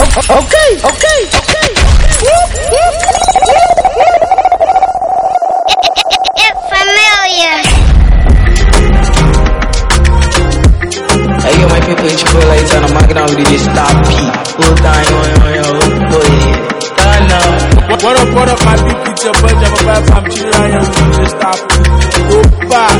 Okay. It's familiar. Hey, yo, my people, it's your lights and I'm marking out with this Star P. Full time, go ahead. What up, my people? It's your boy, Jabba from Chile. Just stop. Go back.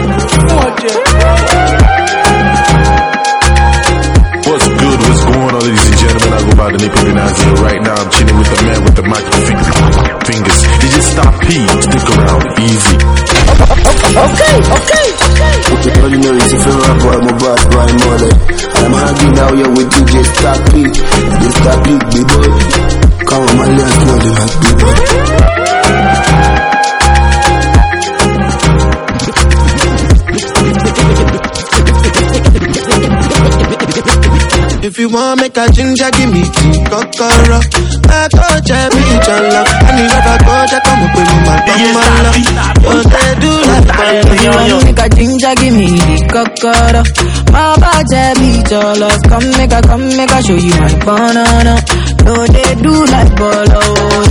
What's good? What's going on, ladies and gentlemen? I go by the name of Nazir. Right now, I'm chilling with the man with the mic fingers. It's just Stop P. Stick around. Easy. Okay. You know, it's a favorite boy, my boss, Brian Molly. I'm hanging out here with DJ Stop P. DJ Stop P, big boy. Come on, my let's go, the big boy. If you want make a ginger, give me tea, kokoro. I go check me, jollof. I need a go check, come up with my love. What they do like that. If you want make a ginger, give me the kokoro. My body be jollof. Come make a show you my banana. No, they do like bolo.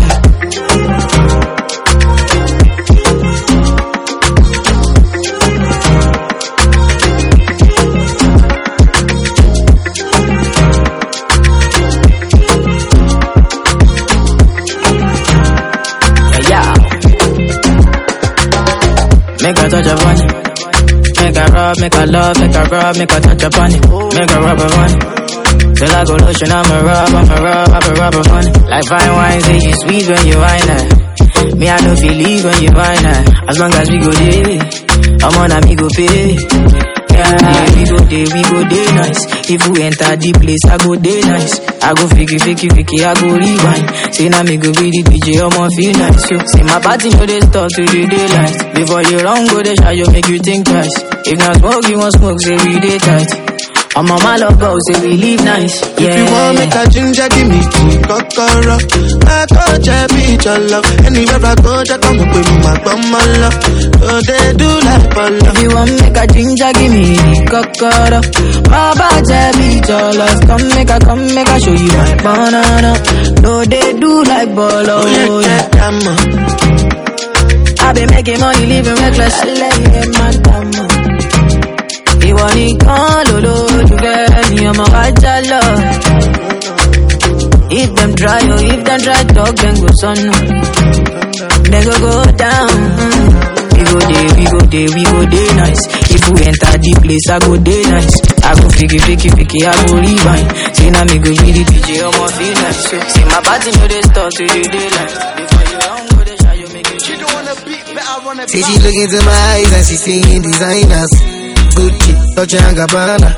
Make a touch upon it. Make a rub, make a love, make a rub, make a touch upon it. Make a rub upon it. Till I go lotion, I'ma rub upon it. Like fine wine, say you sweet when you wine that. Me, I don't feel leave when you wine that. As long as we go there, I'm on a me go pay. Yeah, we go day nice. If we enter the place, I go day nice. I go fiki, I go rewind. Say now me go be the DJ, I'ma feel nice. So, say my party no they start to the daylight. Before you run, go they shy, you make you think twice. If not smoke, you want smoke, say we day tight. I'm on my love go, say we live nice. Yeah. If you want make a ginger, give me tea, kokoro. I go check me, jollof. Anywhere I go, check come up with my love. So they do like bolo. If you want make a ginger, give me the kokoro. My body be jollof. Come make a show you my banana. No, they do like bolo. I been making money, living reckless. You want it all, lolo, you get me, I'm a bachelor. If them try, talk, then go son. Then go down. We go day nice. If we enter the place, I go day nice. I go fiki, I go rewind. Say now me go be the DJ, I'm a feel nice. So, say my party no they start to the daylight. Before you run, go they shy, you make it. She don't wanna beat, but I wanna. See she look into my eyes and she seeing designers. Gucci, Dolce & Gabbana.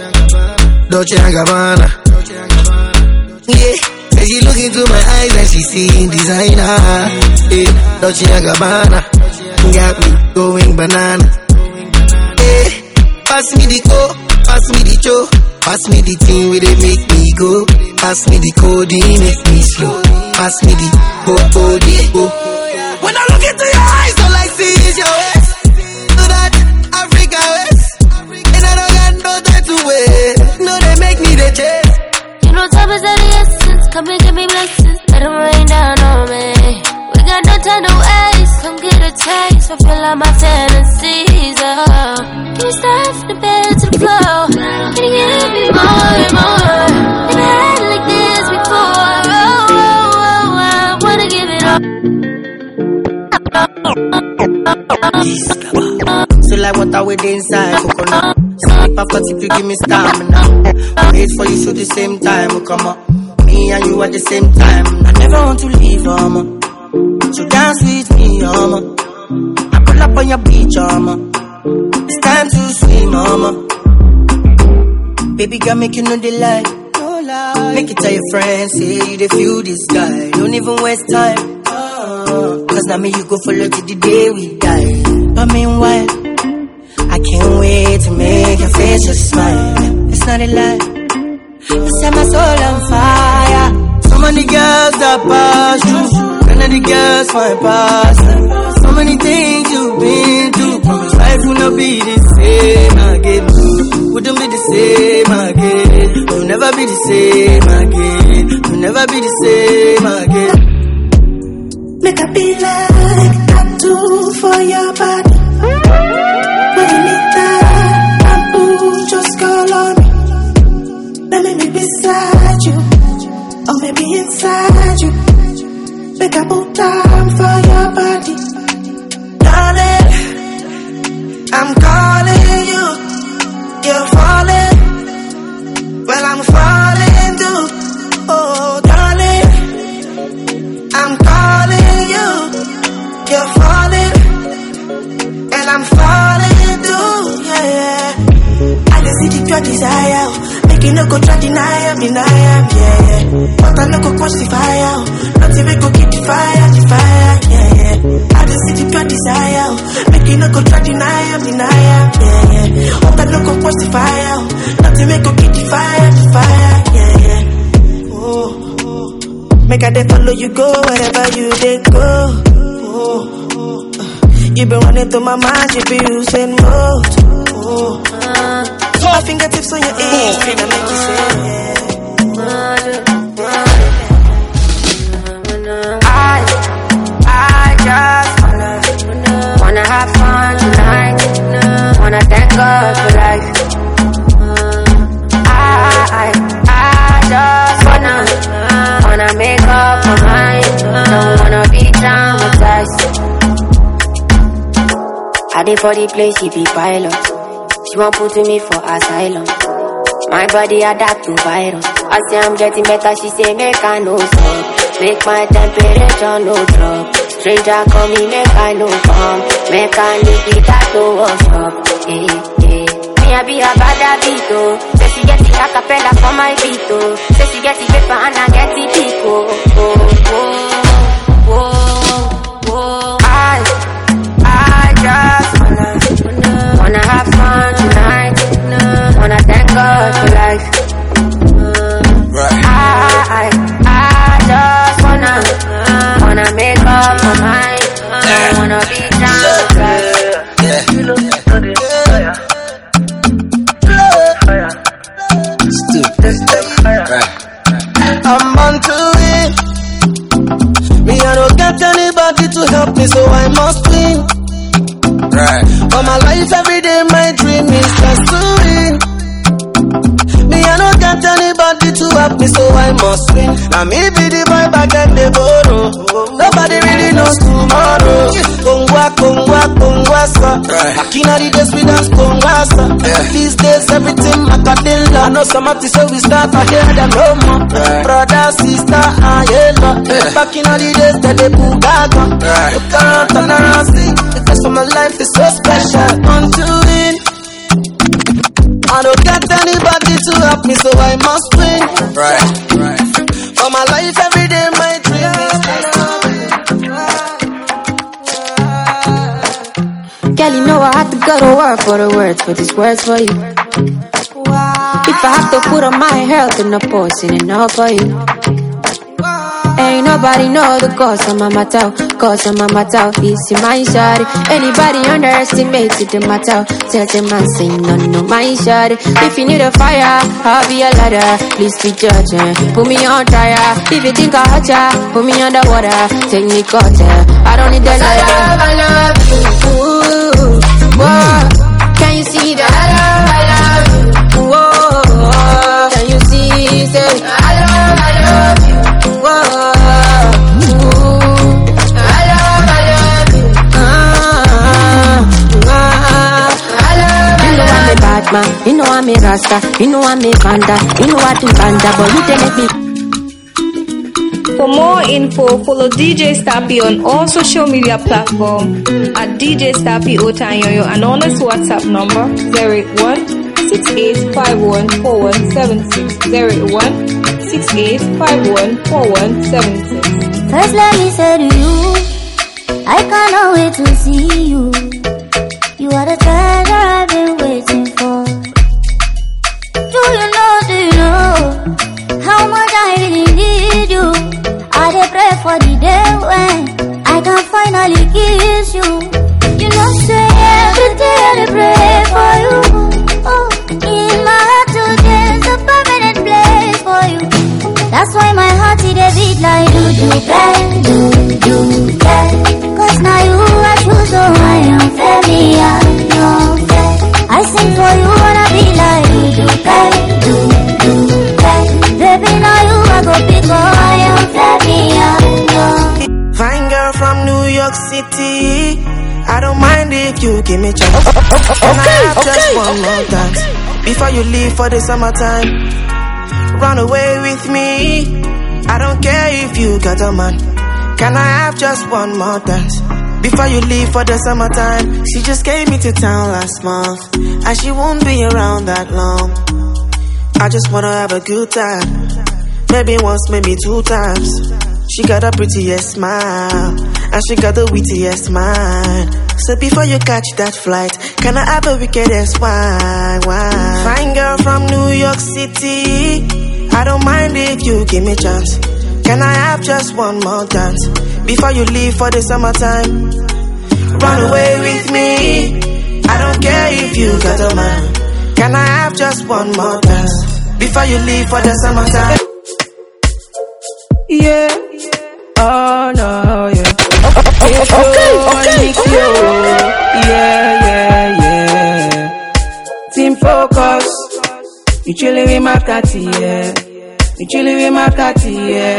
Yeah, say she look into my eyes and she seeing designer. Yeah, Dolce & Gabbana. Got me going banana. Yeah, pass me the co, pass me the cho, pass me the thing where they make me go. Pass me the code, make me slow. Pass me the go. When I look into your eyes, all I see is your waist. So that Africa waist. No, they make me the chase. You know time is of the essence. Come and give me blessings. Let them rain down on me. We got no time to waste. Come get a taste. Fulfill all my fantasies. Can you start from the bed to the floor? Can you give me more and more? Never had it like this before. I wanna give it up. So like water with inside coconut. Sleep after if you give me stamina. Wait for you so the same time will come up. Me and you at the same time. I never want to leave, so dance with me, I pull up on your beach, It's time to swim, Baby girl, make you know the light. Make it tell your friends, say you they feel this guy. Don't even waste time. Cause now me you go follow till the day we die. But meanwhile, I can't wait to make your face just smile. It's not a lie. You set my soul on fire. So many girls that pass you. None of the girls find past. So many things you've been through. Promise life will not be the same again. Wouldn't be the same again. Will never be the same again. Will never be the same again. Make a be like tattoo for your body. When you need that bamboo, just call on me. Let me be beside you, or maybe inside you. Make a put time for your body. Darling, I'm calling you. You're falling. Well, I'm falling too. Oh, darling, I'm calling you. You're falling. And I'm falling too. Yeah. I can see the pure desire. Make you no go try deny am, yeah. But I no go quench the fire. Not even go keep the fire, yeah. I just see the pure desire. Make you no go try deny am, yeah. But I no go quench the fire. Not even go keep the fire, yeah. Oh. Make I dey follow you go wherever you dey go. Oh. You been running through my mind, you be using most. Oh. My fingertips on your ears, finna make you say I just wanna have fun tonight. Wanna thank God for life. I just wanna make up my mind. Don't wanna be traumatized. I did for the place, she be pilot. She won't put me for asylum. My body adapt to virus. I say I'm getting better, she say make I no stop. Make my temperature no drop. Stranger call me, make I no come. Make I live with that to wash up. Me I be a bad habit, oh. Say she get the acapella for my beat, oh. Say she get the paper and I get the beat, oh. I just wanna have fun tonight. Wanna thank God for life. I just wanna make up my mind. Don't wanna be down. I'm born to win. Me, I don't get anybody to help me, so I must win. Right. For my life, every day, my dream is just to win. Me, I don't get anybody to help me, so I must win. Now me be the boy back at the borrow. Nobody really knows tomorrow. Kongwa, sa. Back in the days we dance Kongwa, sa. These days everything Macadilla. I know some of this, so we start to hear them no more. Brother, sister, back in the days that they put back on. Look around, turn around, see. Because my life is so special. Unto win. I don't get anybody to help me, so I must win. Right. For my life, every day, my dream is just to win. Girl, you know I have to go to work for the words, for these words for you. If I have to put on my health in the post, it enough for you. Ain't nobody know the cause of my matter. This is my shawty. Anybody underestimates it, the matter. Tell them man say no, my shawty. If you need a fire, I'll be a ladder. Please be judging, put me on trial. If you think I hurt ya, put me underwater. Take me cutter, I don't need the ladder. I love you, ooh, whoa. Can you see that? I love you, whoa. Can you see, say I love you, whoa. You know I'm a Rasta, you know I'm a Panda, you know I do Panda, but you tell me. For more info, follow DJ Stappy on all social media platforms at DJ Stappy Otanyoyo and on his WhatsApp number 01-6851-4176. 01-6851-4176. First let me say to you, I cannot wait to see you. You are the treasure I've been waiting for. Do you know how much I really need you? I dey pray for the day when I can finally kiss you. You know say every day I dey pray for you. Oh, in my heart today is a permanent place for you. That's why my heart like do. Cause now you are true, so I am very young. I sing for you, wanna be like do. Baby, now you are go big, I am very young. Fine girl from New York City, I don't mind if you give me chance. Can I have just one more dance before you leave for the summertime? Run away with me, I don't care if you got a man. Can I have just one more dance before you leave for the summertime? She just came into town last month, and she won't be around that long. I just wanna have a good time, maybe once, maybe 2 times. She got a prettiest smile, and she got the wittiest mind. So before you catch that flight, can I have a wickedest wine? Fine girl from New York City, I don't mind if you give me chance. Can I have just one more dance before you leave for the summertime? Run away with me, I don't care if you got a man. Can I have just one more dance before you leave for the summertime? Yeah, oh no, yeah. Yeah. Team focus, you chillin' with my catty, yeah. You chillin' with my catty,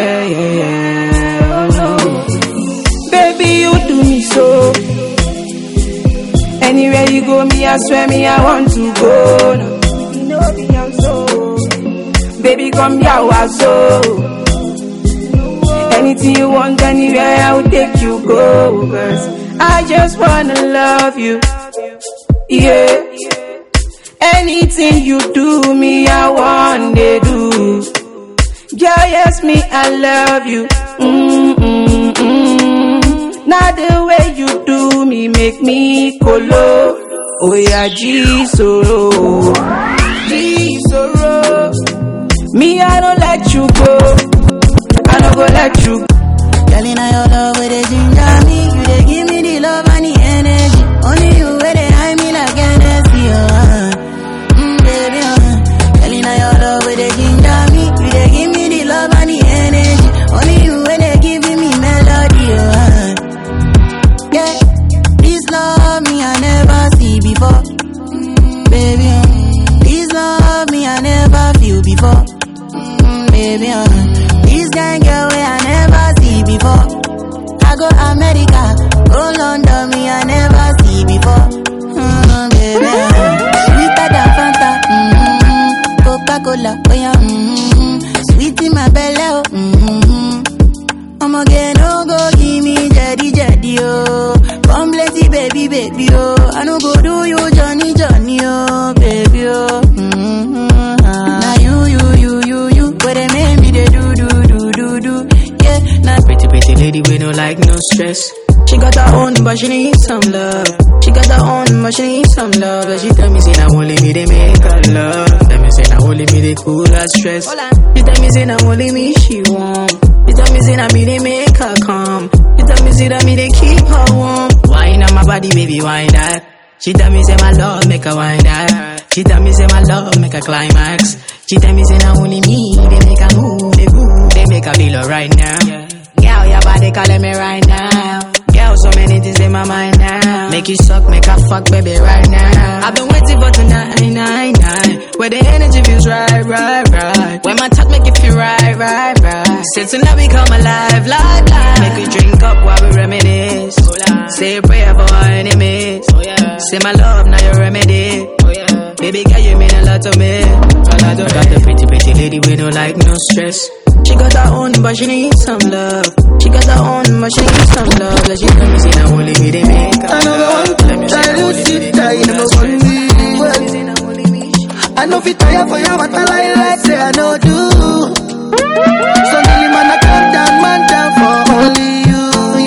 yeah. Oh. Baby, you do me so. Anywhere you go, me, I swear me, I want to go. No. You know me, I'm so. Baby, come here, so. Anything you want, anywhere, I will take you, go. Cause I just wanna love you. Yeah. Anything you do, me, I want to do. Girl, yes, me, I love you. Now the way you do me, make me colo. Oh yeah, G-Soro. G-Soro. Me, I don't let you go. I don't go let you. Girl, in your love, where they ginger me. You they give me the love and the energy. Only you where they hide me like Hennessy, baby, Girl, in your love, where they ginger me. You they give me the love and the energy. Only you where they giving me melody, yeah. This love me I never see before, baby, This love me I never feel before, baby, This kind girl way I never see before. I go America, go London, me I never see before, baby. Sweeter than Fanta, Coca-Cola, oh yeah, sweet in my belly, oh, I'ma get no go give me jetty, oh. Come bless you, baby, oh. I no go do you, Johnny, oh, baby, oh. Now you, where they make me they do, yeah. Now Pretty lady we no like no stress. She got her own but she need some love. She got her own but she need some love. But she tell me say now only me they make her love. Tell me say now only me they cool her stress. She tell me say now only me she warm. She tell me say now me they make her calm. She tell me say that me they keep her warm. Wine on my body baby wine that. She tell me say my love make her wine that. She tell me say my love make her climax. She tell me say now only me they make her move, they make her feel right now. Girl, your body calling me right now. Girl, so many things in my mind now. Make you suck, make her fuck, baby, right now. I've been waiting for tonight, where the energy feels right. When my talk make it feel right. Say tonight we come alive, live. Make you drink up while we reminisce. Say a prayer for our enemies. Say my love, now your remedy. Baby girl, you mean a lot to me. Got the pretty lady we don't like no stress. She got her own but she need some love. She got her own but she need some love. Like she tell me say now only me they make her love. I know sit tight, never want me. I know fit tire for you, but I like say I know do. So many man I calm down for only you,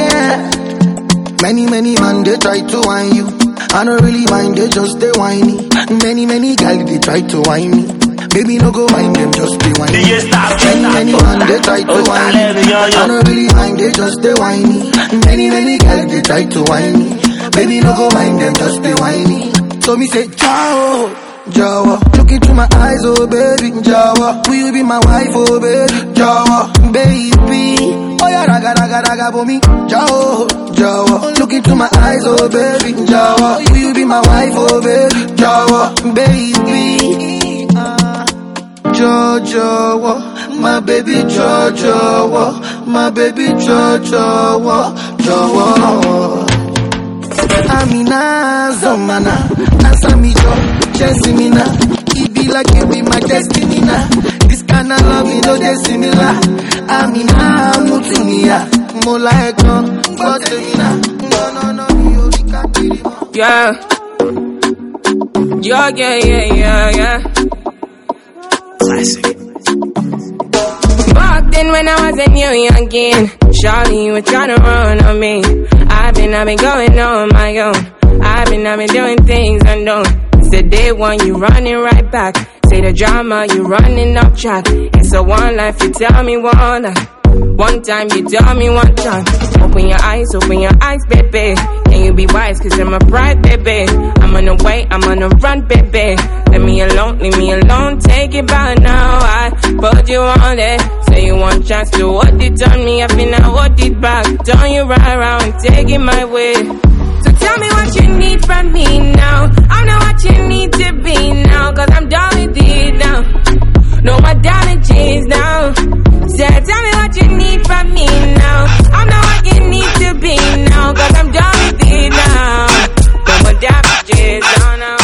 yeah. Many man they try to whine you. I don't really mind, they just they whiny. Many guys they try to whine me. Baby no go mind them, just be whiny. Many man they try to whine me. I don't really mind, they just they whiny. Many guys they try to whine me. Baby no go mind them, just be whiny. So me say ciao, Jawa. Look into my eyes, oh baby, Jawa. Will you be my wife, oh baby, Jawa, baby. Oh yeah, raga for me. Jawa. Look into my eyes, oh baby. Jawa. Will you be my wife, oh baby? Jawa, baby. Jawa, my baby. Jawa, my baby. Jawa. Amina, Zomana, Asamijo, Chesimina. It be like you be my destiny now. This kind of love, you know, they similar. Amina, Mutunia, Molaekon, Botemina. No, yeah. Classic. Back then when I was a new youngin', Shawty, you were tryna run on me. I've been going on my own. I've been doing things unknown. Said day one, you running right back. Say the drama, you running off track. It's a one life, you tell me one life. One time, you tell me one time. Open your eyes, baby. Can you be wise, cause I'm a bride, baby. I'm on the way, I'm on the run, baby. Leave me alone, take it back now. I put you on it. Say you want chance to hold it on me. I feel I hold it back. Turn you right around, take it my way. So tell me what you need from me now. I know what you need to be now, cause I'm done with it now. No more damages now. So tell me what you need from me now. I know what you need to be now, cause I'm done with it now. No more damages now.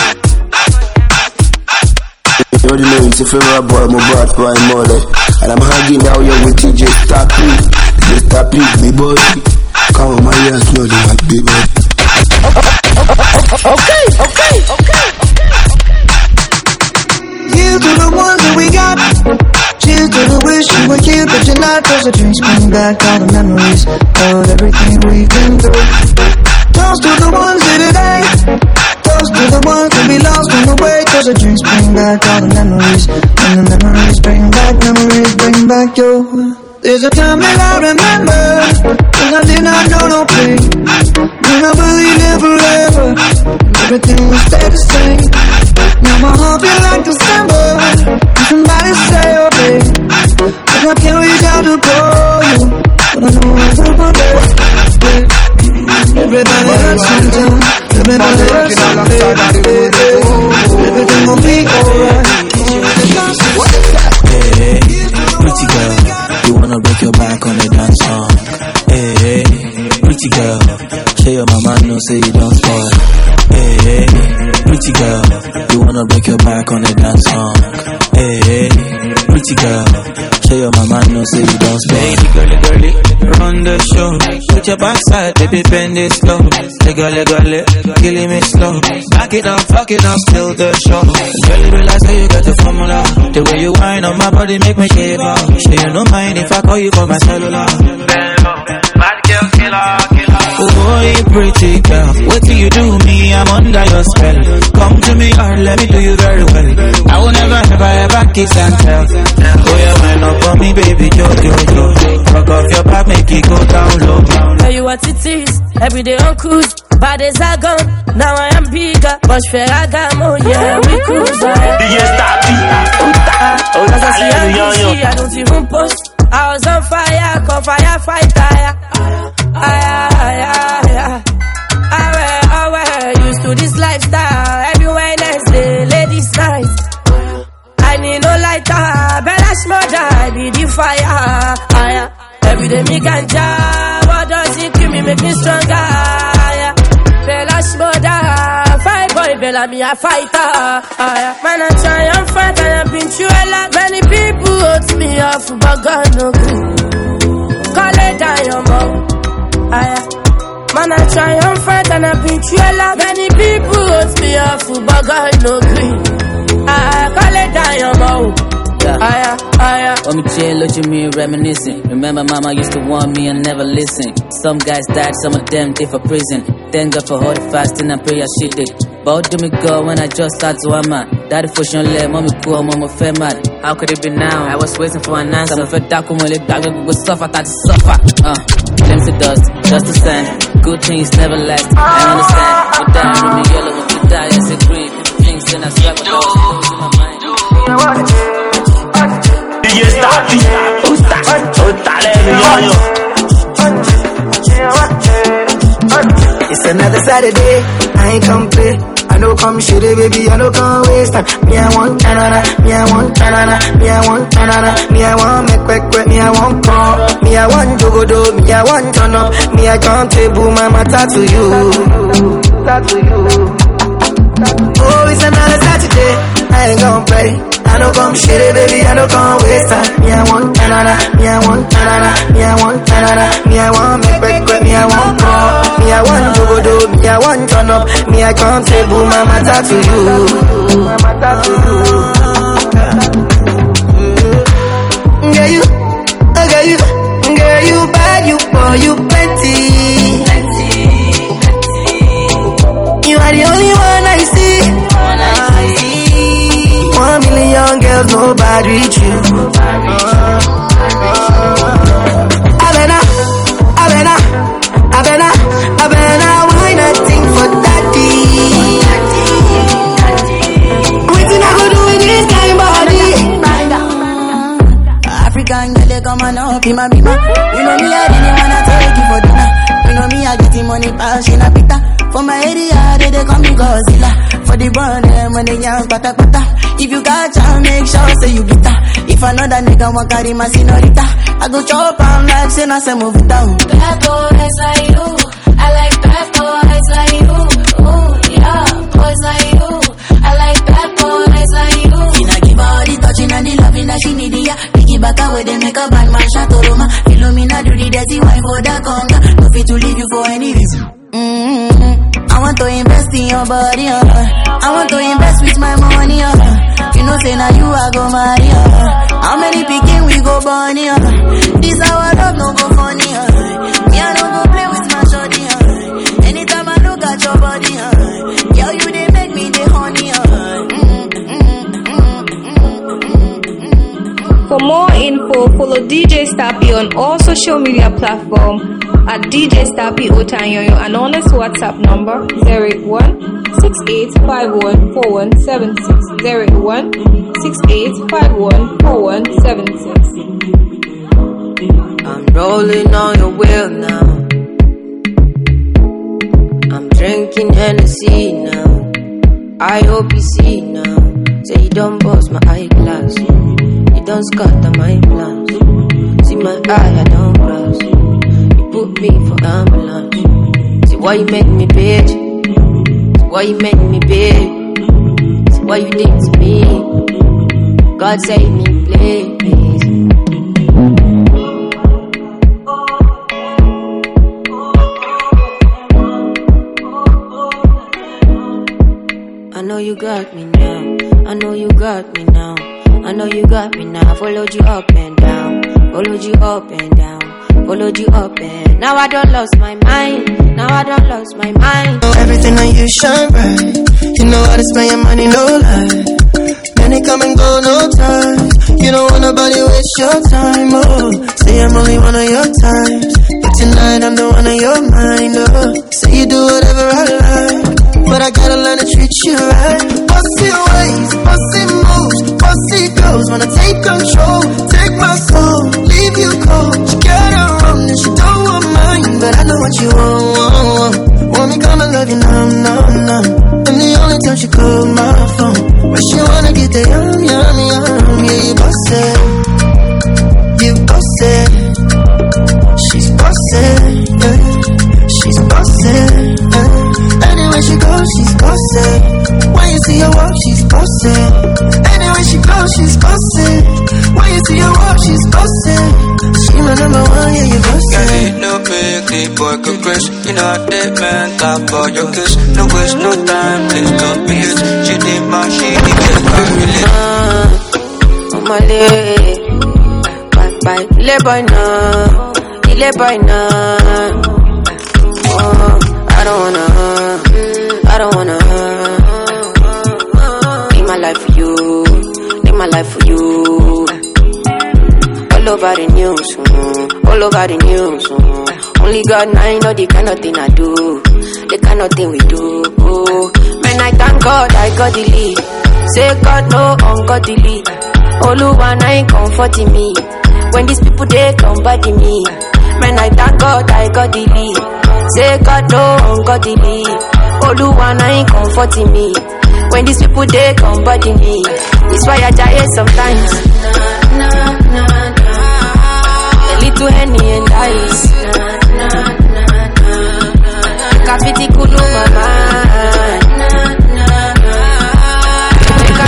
You already know it's a favorite boy, my bad boy, mother. And I'm hanging out here with DJ Stappy. DJ Stappy, me boy. Come on, my ears, no, they want big boy. Okay. Here's to the ones that we got. Cheers to the wish you were here, but you're not. Cause the drinks bring back all the memories of everything we've been through. Toast to the ones here today. Toast to the ones that we lost on the way. Cause the drinks bring back all the memories. And the memories bring back you. There's a time that I remember when I did not know no pain. When I believed in forever, everything would stay the same. Now my heart feel like December. And somebody say, oh babe, but I can't reach out to call you. But I know I'm on my best. Everybody hurts sometimes. Everybody hurts sometimes. Everything gon' be alright. Hey, pretty girl, you wanna break your back on the dance song. Hey, pretty girl, show your mama no say you don't spoil. Hey, pretty girl, you wanna break your back on the dance song. Hey, pretty girl, show your mama no say you don't spoil. Baby girlie, run the show. Put your backside, baby bend it slow. Legally, killing me slow. Back it up, fuck it up, still the show. Girl, you realize how you got the formula. The way you whine on my body make me shiver. Sure you don't mind if I call you for my cellular. Bad girl, killer. Oh boy, pretty girl, what do you do me? I'm under your spell. Come to me hard, let me do you very well. I will never kiss and tell. Oh yeah, wind up on me, baby, yo. Rock off your back, make it go down low. Tell you what it is, every day on cruise. Bad days are gone, now I am bigger. But Ferragamo, yeah, we cruise. Cause I see I don't even post. I was on fire, call firefighter. Used to this lifestyle. Every Wednesday, ladies' night. I need no lighter, Bella Shmurda, I be the fire. Every day me ganja, what does it give me, make me stronger. Bella Shmurda, fight boy, Bella me a fighter. Man, I try and fight, I have been through a lot. Many people hurt me off, but God no good. Call it down your mouth. Man, I try and fight and I've been through a lot. Many people hurt me off, but God no green. Call it down your mouth. When me chill, look at me reminiscing. Remember mama used to warn me and never listen. Some guys died, some of them did for prison. Thank God for all the fasting and prayer she did. But do me go when I just start to a man. Daddy push on leg, mommy cool, mama fair mad. How could it be now? I was waiting for an answer. I'm fed dark, we go suffer, I to suffer. Flames to dust to sand. Good things never last. I understand. You die with me yellow, when you die, I say green. People things then I swap with those in my mind. DJ Stappy, Saturday, I ain't come play. I know come shit it, baby, I know come waste time. Me I want tanana, me I want tanana, me I want tanana, me I want make quick, me I want call, me I want jogodo, me I want turn up, me I can't table my matter to you. Oh, it's another Saturday, I ain't gon' play. I know come shit it, baby, I know come waste time. Me I want tanana, me I want tanana, me I want tanana, me I want make quick, me I want call, me I want jogodo, me I want turn up, me I can't table my matter to you. Girl, you bad, you poor, you plenty. You are the only one I see. 1 million girls, nobody reach you. I better why nothing for daddy. Waiting I go do with this kind body. African girl, they come on up in my bima. You know me, I really wanna take you for dinner. You know me, I get the money, pass in a pita. For my area, they call me Godzilla. For the brand, when they young, pata pata. If you got time, make sure say you get her. If another nigga want carry my senorita, I go chop am like say na say move it down. Bad boys like you, I like bad boys like you. Ooh, yeah, boys like you, I like bad boys like you. She not give her all the touching and the loving that she need, yeah. Picky back away, they make a bad man shot to Roma. Philomena do the dirty wine for the conga. No fit to leave you for any reason. I want to invest in your body, I want to invest with my money, You know say now you I go marry, How many picking we go born, This our love no go funny, Me I don't go play with my shorty, Anytime I look at your body, Girl you they make me the honey, For more info, follow DJ Stappy on all social media platforms at DJ Stappy Otanyoyo and on his WhatsApp number 08168514176 08168514176. I'm rolling on your wheel now. I'm drinking Hennessy now. I hope you see now. Say you don't bust my eyeglass. You don't scatter my plans. See my eye, I don't cross. You put me for ambulance. See why you make me bitch. See why you make me bitch. See why you did to me. God save me, please. I know you got me now. I know you got me now. I know you got me now. Followed you up and down. Followed you up and down. Followed you up and now I don't lost my mind. Now I don't lost my mind. Everything on you shine bright. You know how to spend your money, no lie. Money come and go, no time. You don't want nobody waste your time, oh. Say I'm only one of your times, but tonight I'm the one of your mind, oh. Say you do whatever I like, but I gotta learn to treat you right. Bossy ways, bossy moves, bossy goes. Wanna take control, take my soul, leave you cold. She got her own and she don't want mine, but I know what you want. Want me come and love you now, now, now. I'm the only time she call my phone when she wanna get the yum, yum, yum. Yeah, you boss it, you boss it. She's bossy, yeah. She's bossy, yeah. Anywhere she goes, she's bossy. When you see her walk, she's bossy. Anywhere she goes, she's bossy. When you see her walk, she's bossy. She my number one, yeah, you bossy. Got it, no big, the boy could crash. You know I did, man, top for your kiss. No waste, no time, please come be it. She did my shit, he just got really. On my leg, bye, le boy now, le boy now. I don't wanna live my life for you, live my life for you. All over the news, all over the news. Only God and I know the kind of thing I do, the kind of thing we do. Man, I thank God I got the lead. Say God no ungodly. Oluwa na ain't comforting me. When these people they come body me. Man, I thank God I got the lead. Say God no ungodly. Oluwa na ain't comforting me. When these people they come body me, it's why I die sometimes. A little Henny and ice. Kafiti kulu my mind. Make I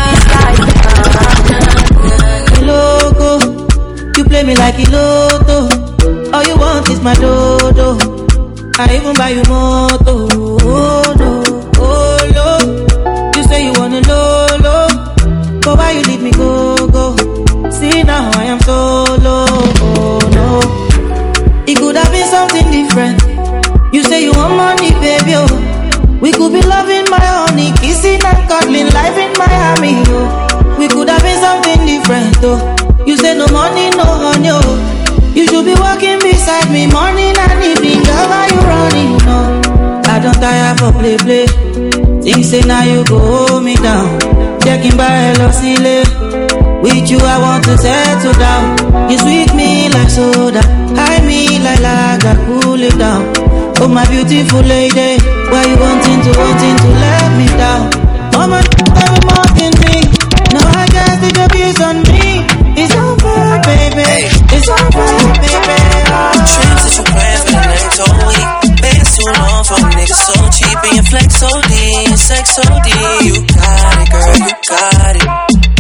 live this life. Loco, you play me like a lotto. All you want is my dodo. I even buy you moto. Oh no, oh no. You say you wanna low, but why you leave me go? See now I am solo. Oh no, it could have been something different. You say you want money, baby. Oh, we could be loving my honey, kissing and cuddling, life in Miami. Oh, we could have been something different. Oh, you say no money, no honey. Oh, you should be walking beside me morning and evening. Girl, why you running? No, I don't tire for play. Think say now you go hold me down. Checking by Losile. With you I want to settle down. You sweet me like soda, high me like lager, cool it down. Oh my beautiful lady, why you wanting to let me down? Oh my mocking me. Now I guess the abuse on me. It's over, baby. It's over, baby. Trips that you plan for the next whole week. Been too long for niggas so cheap and your flex OD and sex OD. You got it, girl, you got it.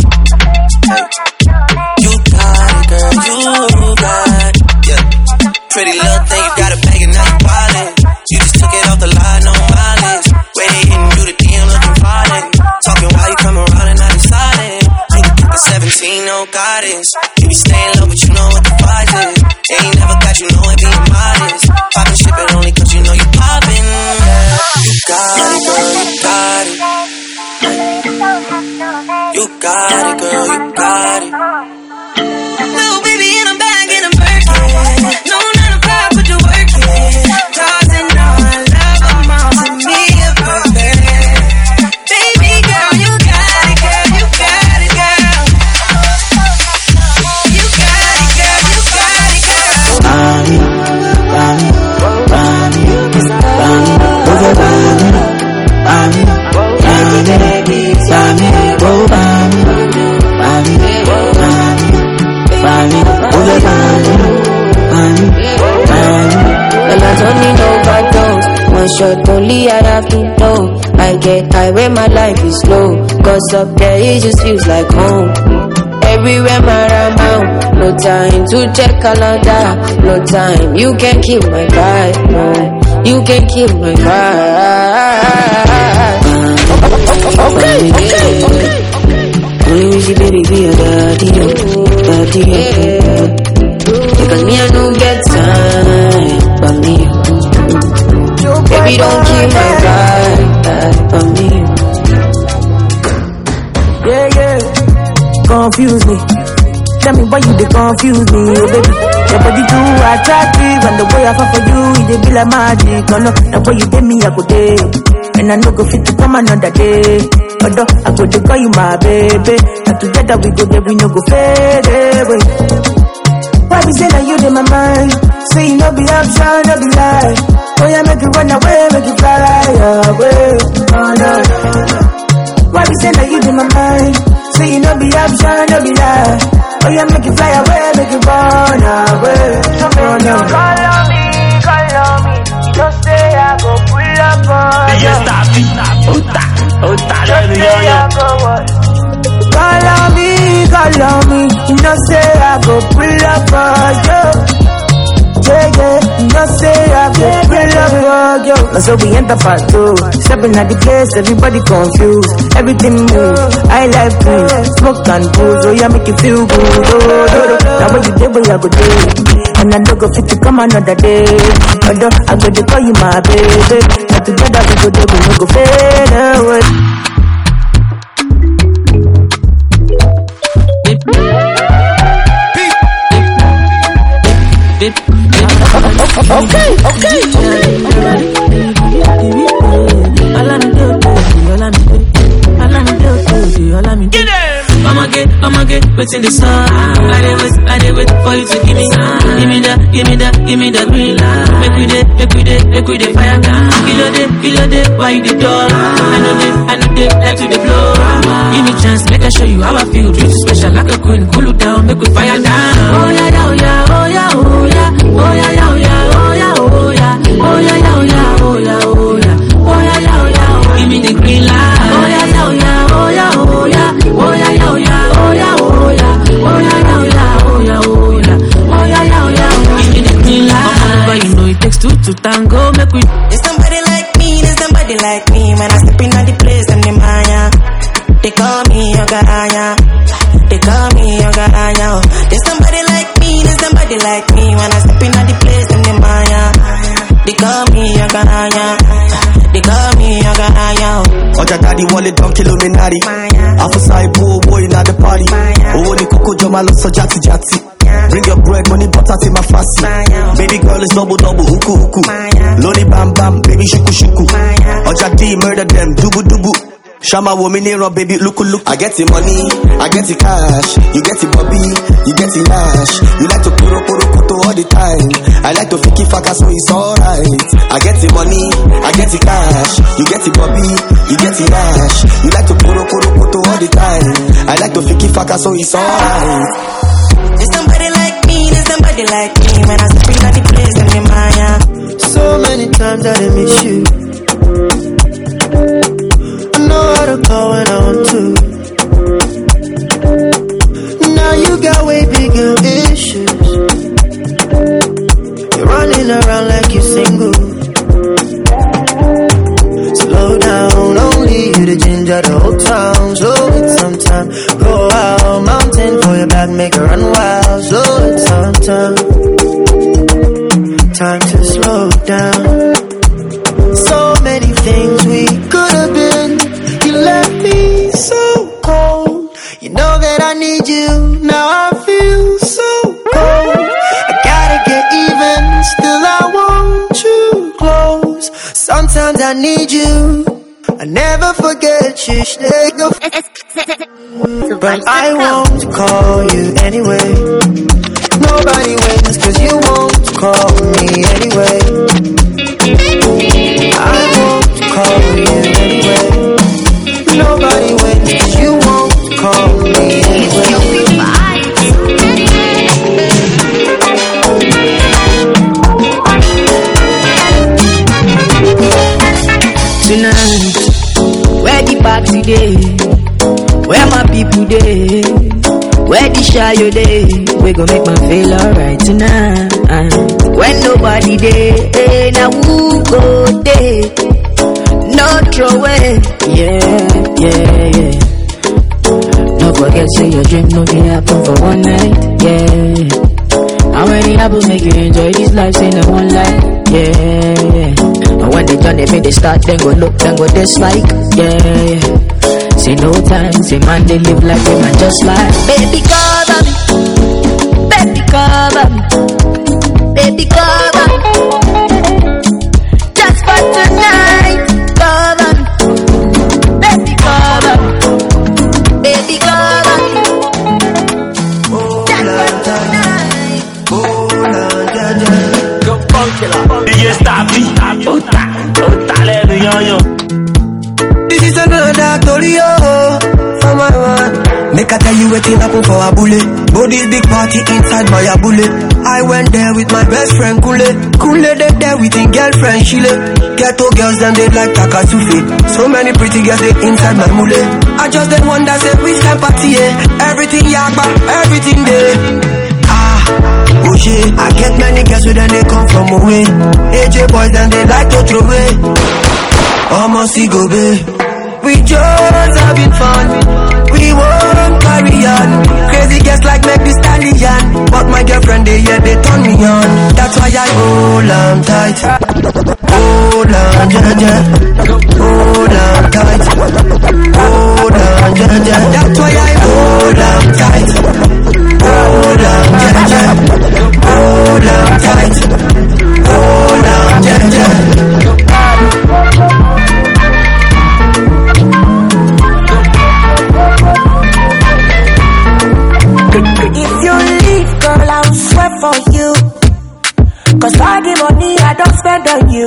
You got it, girl, you got it. Yeah. Pretty little thing, you got a bag and now you wildin'. You just took it off the line, no mileage. Way they hitting you the DM looking violent. Talking while you come around and I decided. Nigga, 17, no guidance. You be staying low, but you know what the vibe is. They ain't never got you know it being modest. Poppin' shit, but only cause you know you poppin'. Yeah. You got it, girl, you got it. You got it, girl, you got it. Little baby in a bag and I'm Birkin. No 9 to 5, but you working. Causing all I love, I'm all to me a perfect. Baby girl, you got it, girl, you got it, girl. You got it, girl, you got it, girl. Bami, over Bami, Well, I don't need no battles. One shot only I have to know. I get high when my life is slow. Cause up there it just feels like home. Everywhere my around. No time to check calendar. No time, you can kill my vibe. No, you can kill my vibe. Okay. Easy baby, be a daddy. Because me I don't get time for me. Baby don't kill my vibe for me. Yeah, confuse me. Tell me why you dey confuse me, oh baby. Your body too attractive, and the way I fall for you, it dey be like magic. Oh no, the way you take me, I go day, and I no go fit to come another day. Although I go to call you my baby, and together we go there, we no go fade away. Why be say that you in my mind? Say you no be option, no be lie. Oh yeah, make you run away, make you fly away. Oh no. Why be say that you in my mind? Say you no be option, no be lie. Oh yeah, make you fly away, make you run away. So oh no. Call on me. You don't say I go pull up on you. Just stop it. Just say I go what? Call on me. You don't say I go pull up on you. Yeah, you don't say I go pull up on you. So we enter part 2. Stepping at the place, everybody confused. Everything move, I like food. Smoke and booze, oh yeah, make you feel good. Now when you day, where I go day. And I don't go fit to come another day. Although I go to call you my baby. Now together we go there, we no go fade away. Okay. I'ma get, what's in the sun? I did wait for you to give me. Give me the green light. Make we dey fire down. Kill a day, why you the door? I know they like to the floor. Give me chance, make I show you how I feel. Treat you special like a queen. Cool it down, make we fire down. Oh yeah, oh yeah, oh yeah, oh yeah, oh yeah, oh yeah, oh yeah, oh yeah, oh yeah, oh yeah, oh yeah, oh yeah, oh yeah, oh yeah. Give me the green light. Oh yeah, oh yeah, oh yeah, oh yeah, oh yeah, oh yeah, oh yeah, oh yeah, oh yeah, oh yeah, oh yeah, oh yeah, oh yeah, oh yeah. Give me the green light. But you know it takes two to tango. Make we. There's somebody like me, there's somebody like me. When I step in at the place, them the maya. They call me Yogaranya. They call me Yogaranya. There's somebody like me, there's somebody like me. When I step in at the place, them the maya. They call me Yogaranya. They call me Yogaranya. Oja daddy wallet don't kill Illuminati. Alpha side boy in at the party. Oh, the coco jomalo so jati jati. Bring your bread, money, butter, to my fasty. Baby girl is double, huku, huku. Loli bam bam, baby shuku, shuku. Oja D, murder them, dubu, dubu. Shama woman here, baby, look. I get the money, I get the cash. You get the Bobby, you get the Nash. You like to puro all the time. I like to fiki faka, so it's alright. I get the money, I get the cash. You get the Bobby, you get the Nash. You like to puro all the time. I like to fiki faka, so it's alright. There's somebody like me, there's somebody like me. When I step in at the place, I'm in Maya. So many times that I miss you. I know how to call when I want to. Now you got way bigger issues. You're running around like you're single. Slow down, only you the ginger the whole town. So it's some time. Go out, mountain for your back, make her run wild. So it's some time. Time to slow down. So many things we could have been. You left me so cold. You know that I need you. Now I feel so cold. I gotta get even. Still I want you close. Sometimes I need you. I never forget you. But I won't call you anyway. Nobody wins cause you won't call me anyway. I won't call you anyway. Nobody wins cause you won't call me anyway. Tonight, where the party day? Where my people day? Where the shy day? We gon' make my feel alright tonight. When nobody day, now who go day? No throw away, yeah. Don't forget, say your dream no be happen for one night, yeah. How many apples make you enjoy this life? Say no one life, yeah. And when they done, they start, then go look, then go dislike, yeah. Say no time, say man, they live like they man just like. Baby, cover me. Baby, cover me. Baby, cover me. Just for tonight, cover me. Baby, cover me. Baby, cover me. Just for tonight. Go funkilla. DJ Stappy. Ota, let me on. This is another story, for my one. Make I tell you waiting happen for a bullet. Go this big party inside my bullet. I went there with my best friend Kule. Kule they there with his girlfriend Shile. Ghetto girls them they like Takasufi. So many pretty girls they inside my mule. I just did wonder say which time party, everything yakba, everything there. Oh shit, I get many girls with them they come from away. AJ boys then they like to throw away. Almost go babe. We just having fun. We won't carry on. Crazy girls like make this stallion. But my girlfriend they turn me on. That's why I hold on tight. Hold on, jaja. Hold on tight. Hold on, jaja. That's why I hold on tight. Hold on, jaja. Hold on tight. Hold on, jaja. If you leave, girl, I'll swear for you. Cause all the money I don't spend on you.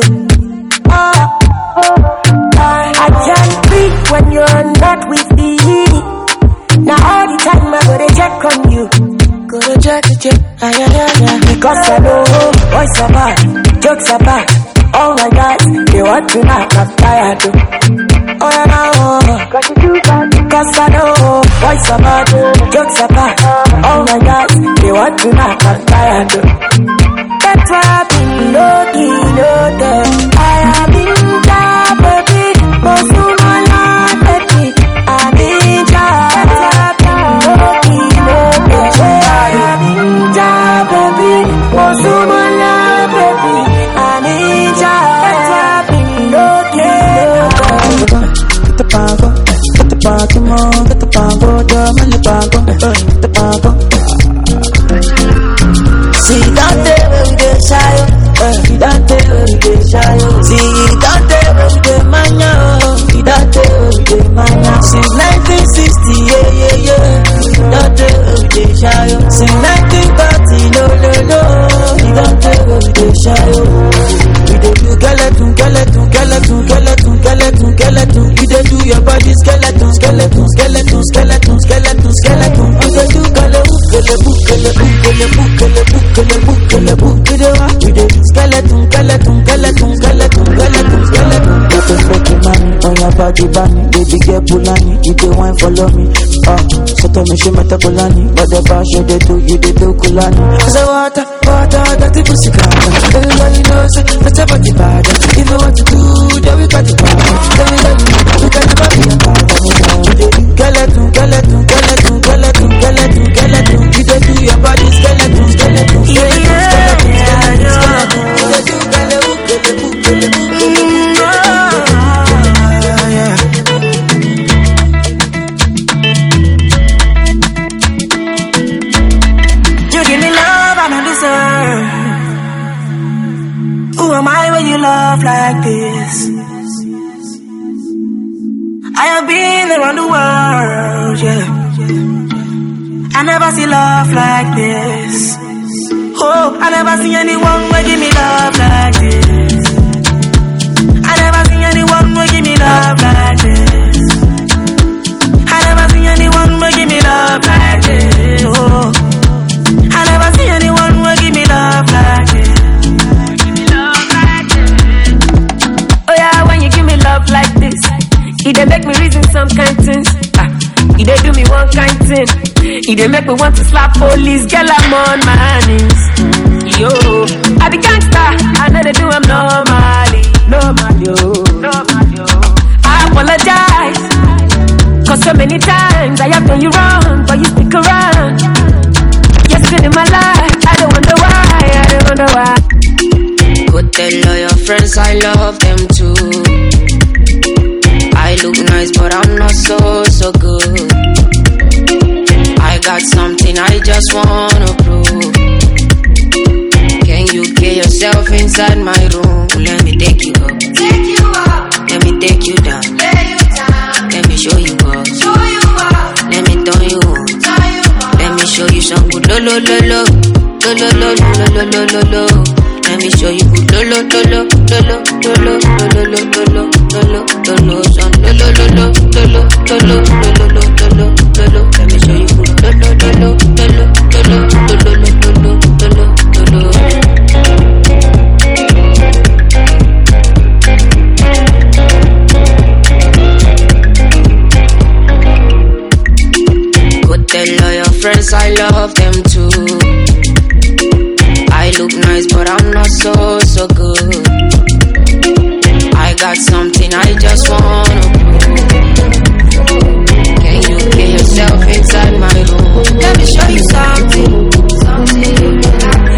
I can't breathe when you're not with me. Now all the time I gotta check on you. Gotta check. Because I know boys are bad, jokes are bad. All my guys, they want to knock my fire too. Oh yeah, no. Because I know boys are bad, jokes are bad. All my guys, they want to knock my fire too. That's why I've been looking at them. I have been down, baby. Most of my life, baby. I've been down. That's why I've been looking at them. I have been down, baby. Most of my life, baby. I've been down. That's why I've been looking at them. Get the pango, come on, get the pango, man, the pango, get the pango. See that day when we get shy, see that day when we get shy. See that day when we get mania, see that day when we get mania. Since 1960, yeah. That day when we get shy. Since 1930, no. See that day when we get shy. We dey do skeleton. You dey do your body skeleton. We dey do skeleton. On your body, bunny, baby get pulani. You dey wine, follow me. So tell me she meta pulani. Whatever she dey do, you dey do kulani. Cause I water, that the pussy card. Everybody knows it, that's about the bad. You know what to do, then we got the bad. Everybody knows we got the body and bad. Skeleton. You dey do your body skeleton. You give me love I don't deserve. Who am I when you love like this? I have been around the world, yeah. I never see love like this. Oh, I never see anyone who give me love like this. I never see anyone who give me love like this. I never see anyone who give me love like this. Oh, I never see anyone who give me love like this. Oh yeah, when you give me love like this, it dey make me reason some kind things. It dey do me one kind thing. It dey make me want to slap police. Girl, I'm on my knees. Yo, I be gangsta. I know they do I'm normally. I apologize, cause so many times I have done you wrong, but you stick around. You're still in my life. I don't wonder why. Go tell all your friends I love them too. I look nice, but I'm not so good. I got something I just wanna prove. Can you get yourself inside my room? Let me take you up. Let me take you down. Let me show you up. Let me turn you on. Let me show you some good lo. Let me show you good lo. Let me show you Go tell all your friends I love them too. I look nice, but I'm not so good. I got something I just wanna prove. Can you get yourself inside my room? Let me show you something.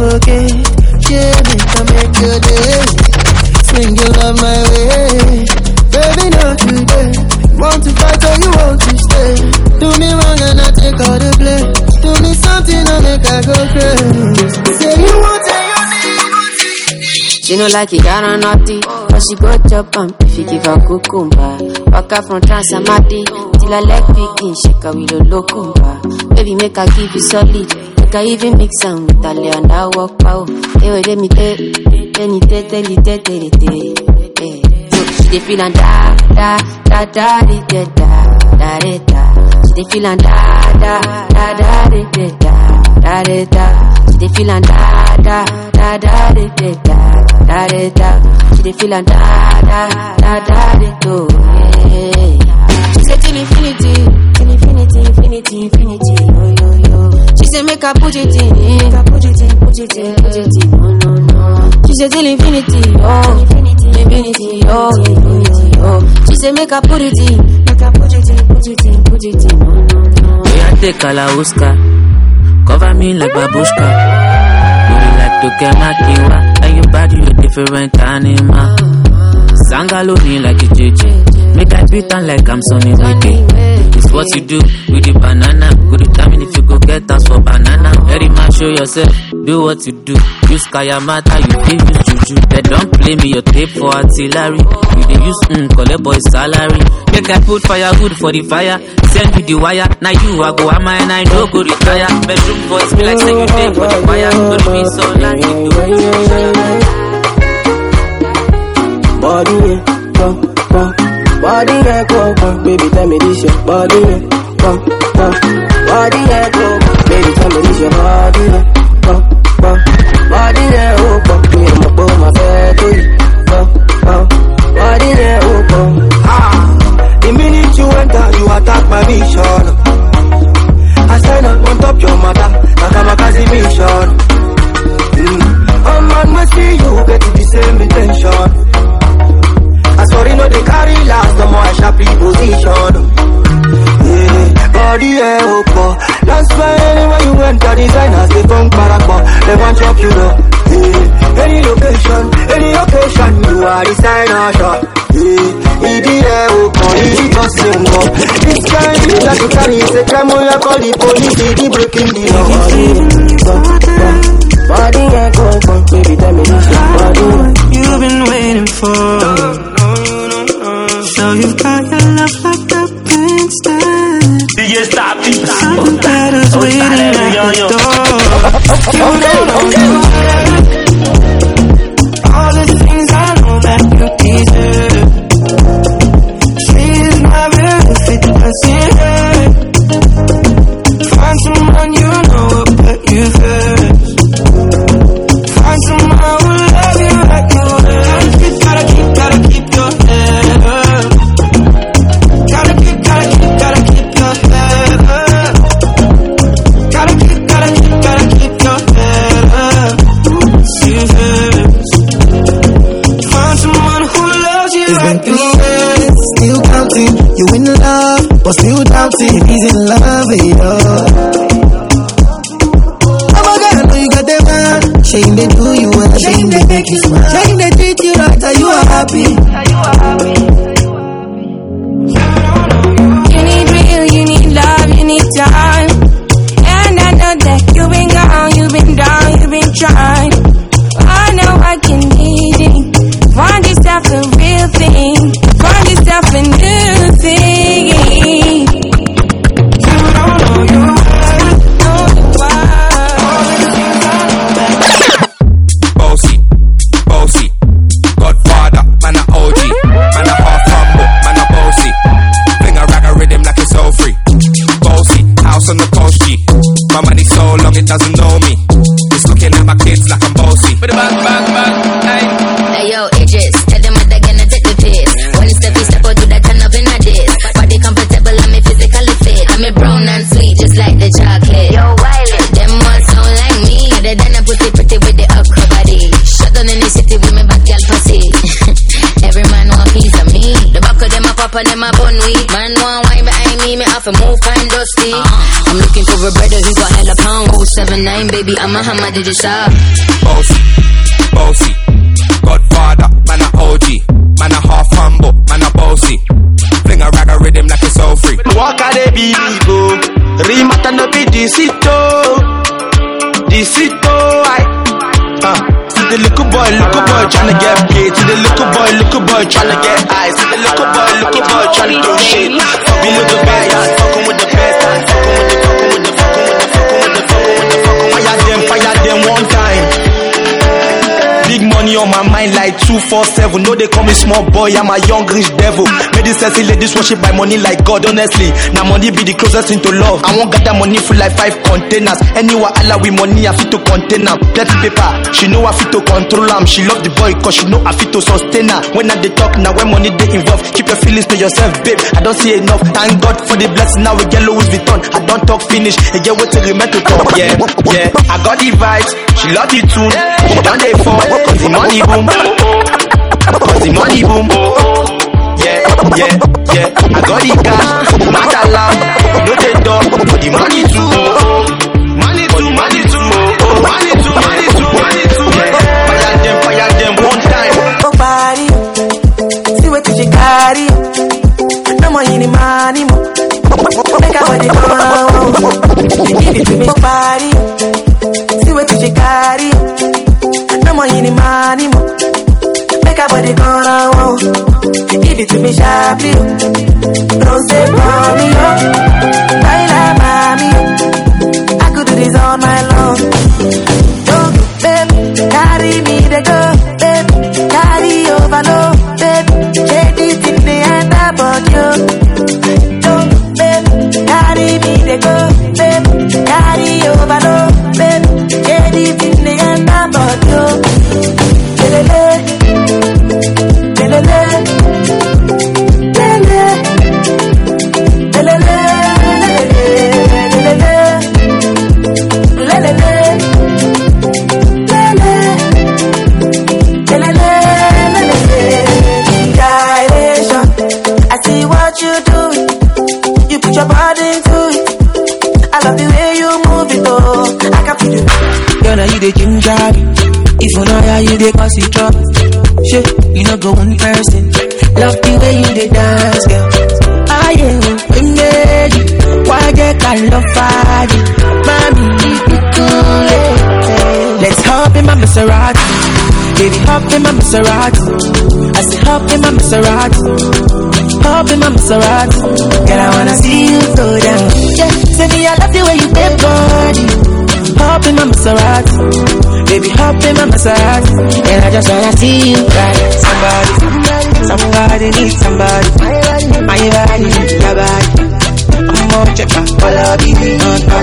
forget. Yeah, make your day. Swing your love my way. Baby, not today. Want to fight or you want to stay? Do me wrong and I take all the blame. Do me something and make I go crazy. Say you want and you need. She know like you got a naughty, but she go chop and if you give her cucumber. Walk out from Transamadi till I leg begin shake her with a locumba. Baby, make her give you solid. Make her even mix am with a lay and I walk pow. Hey, let me tell you. She dey feelin' da da da da da da da da da. She dey feelin' da da da da da da da da. She dey feelin' da da da da da da da da. She dey feelin' da da da da da da. She say till infinity, till infinity, infinity, infinity. Yo yo yo. She say make her put it in, make her put it in, put it in, put it in. No no no. She say till infinity, oh infinity, infinity, oh infinity, oh. She say make her put it in, make her put it in, put it in, put it in. No no no. We are take Kalauska, cover me like babushka. Do you like to get my kiwa? And your body a different animal. Sangaloni like a JJ. Make I beat on like I'm Sonny Wiki. It's what you do with the banana. Go determine if you go get us for banana. Very much show yourself, do what you do. Use Kayamata, you dey use juju. They don't play me your tape for artillery. You dey use collect boy salary. Make I put firewood for the fire. Send you the wire. Now you I go ama and I no go retire. Bedroom boys be like say you dey for the fire. Don't be so like you do. Body, come, come. Body, go, come. Baby, tell me this your body, come, come. Body, go, baby, tell me this your body, come, come. Body, oh, come. Me and my boy, my baby, come, come. Body, oh, come. The minute you enter, you attack my vision. I sign up on top your mother, Nakamakazi mission. Man, must see you get the same intention. I sorry, no, they carry last, the more I sharply position. Yeah, body, open. That's why anywhere you enter, designers, they come parako. They want chop you know. Yeah, any location, any occasion, you are designer shop. Yeah, EDA open, easy to sing up. This kind that you carry is a crime when you call the police, the breaking the law. Body, go, baby, tell me this your body. You've been waiting for. So you've got your love like a Princeton. DJ Stop it. Something better's waiting at the door. You know all the things I know that you deserve. She's not real if it doesn't hurt. Find someone you know will put you first. Find someone who love you like you hurt. You gotta keep your head up. Gotta keep your head up. Gotta keep your head up. You first. Find someone who loves you like you hurt. Still counting, you in love, but still doubting if he's in love with you. Shame they do you and shame they make you smile. Shame they treat you right, are you happy? You need real, you need love, you need time. And I know that you've been gone, you've been down, you've been trying. I know I can need it. Find yourself a real thing. Find yourself a new thing. You don't know you. On the coast G. My money so long it doesn't know me. It's looking at my kids like I'm bossy. Hey yo, Idris, tell them what they're gonna take the piss. When it's the step out to that turn up in a diss. Body comfortable, I'm physically fit. I'm a brown and sweet, just like the chocolate. Yo, Wiley, them all sound like me. Other than a pretty with the okra body. Shut down in the city with me back girl pussy. Every man want a piece of me. The back of them a pop and them a bun weed. Man want wine behind me have to move kind dusty. I'm looking for a brother who got hella pounds. 079, baby, I'm a hammer to the shop. Bossy, Godfather, man a OG, man a half humble, man a bossy. Fling a rag a rhythm like it's all free. Walk a de bibo, rimata no be disito, See the little boy tryna get paid. See the little boy tryna get high. See the little boy tryna do shit. Be little bad, fucking with the best, fucking with the fire them one time. Big money on my mind like 247. No, they call me small boy, I'm a young rich devil. Made this sexy ladies worship by money like God, honestly. Now money be the closest thing to love. I won't get that money full like 5 containers. Anywhere I with money, I fit to contain her. Plenty paper, she know I fit to control am. She love the boy cause she know I fit to sustain her. When I they talk, now when money they involved, keep your feelings to yourself, babe. I don't see enough. Thank God for the blessing, now we get Louis Vuitton. I don't talk finish, I get what to remember to talk. Yeah, I got the vibes, she love the tune. She done they fall. Cause the money boom, yeah, I got the cash, not allowed, no they talk, but the money too, money too, yeah, fire them one time. Oh body, see what you carry, no money ni money mo, make a body go, give it to me. Oh body, see what you carry, no money ni money mo, make a body go round. Give it to me sharply. Don't say mommy, baila mami. I could do this all night long. Don't, babe, carry me the go, babe, carry overload, babe. Take it in the end about you. Don't, babe, carry me the go, babe, carry overload, babe. Take it in the end about you. Your body into it. I love the way you move it, oh. I can feel it. Girl, now you the ginger. If you know how you the cause it drop. Shit, you know go one person. Love the way you the dance, girl. I am we made it. Why they can't love party? Mommy, leave me cool, yeah. Let's hop in my Maserati. Baby, hop in my Maserati. I say hop in my Maserati. Hop in my Maserati. Girl, I wanna see you go down. Yeah, say me I love the way you take body. Hop in my Maserati. Baby, hop in my Maserati. And I just wanna see you ride. Somebody needs somebody. My body needs your body. I'm gonna check my all of you.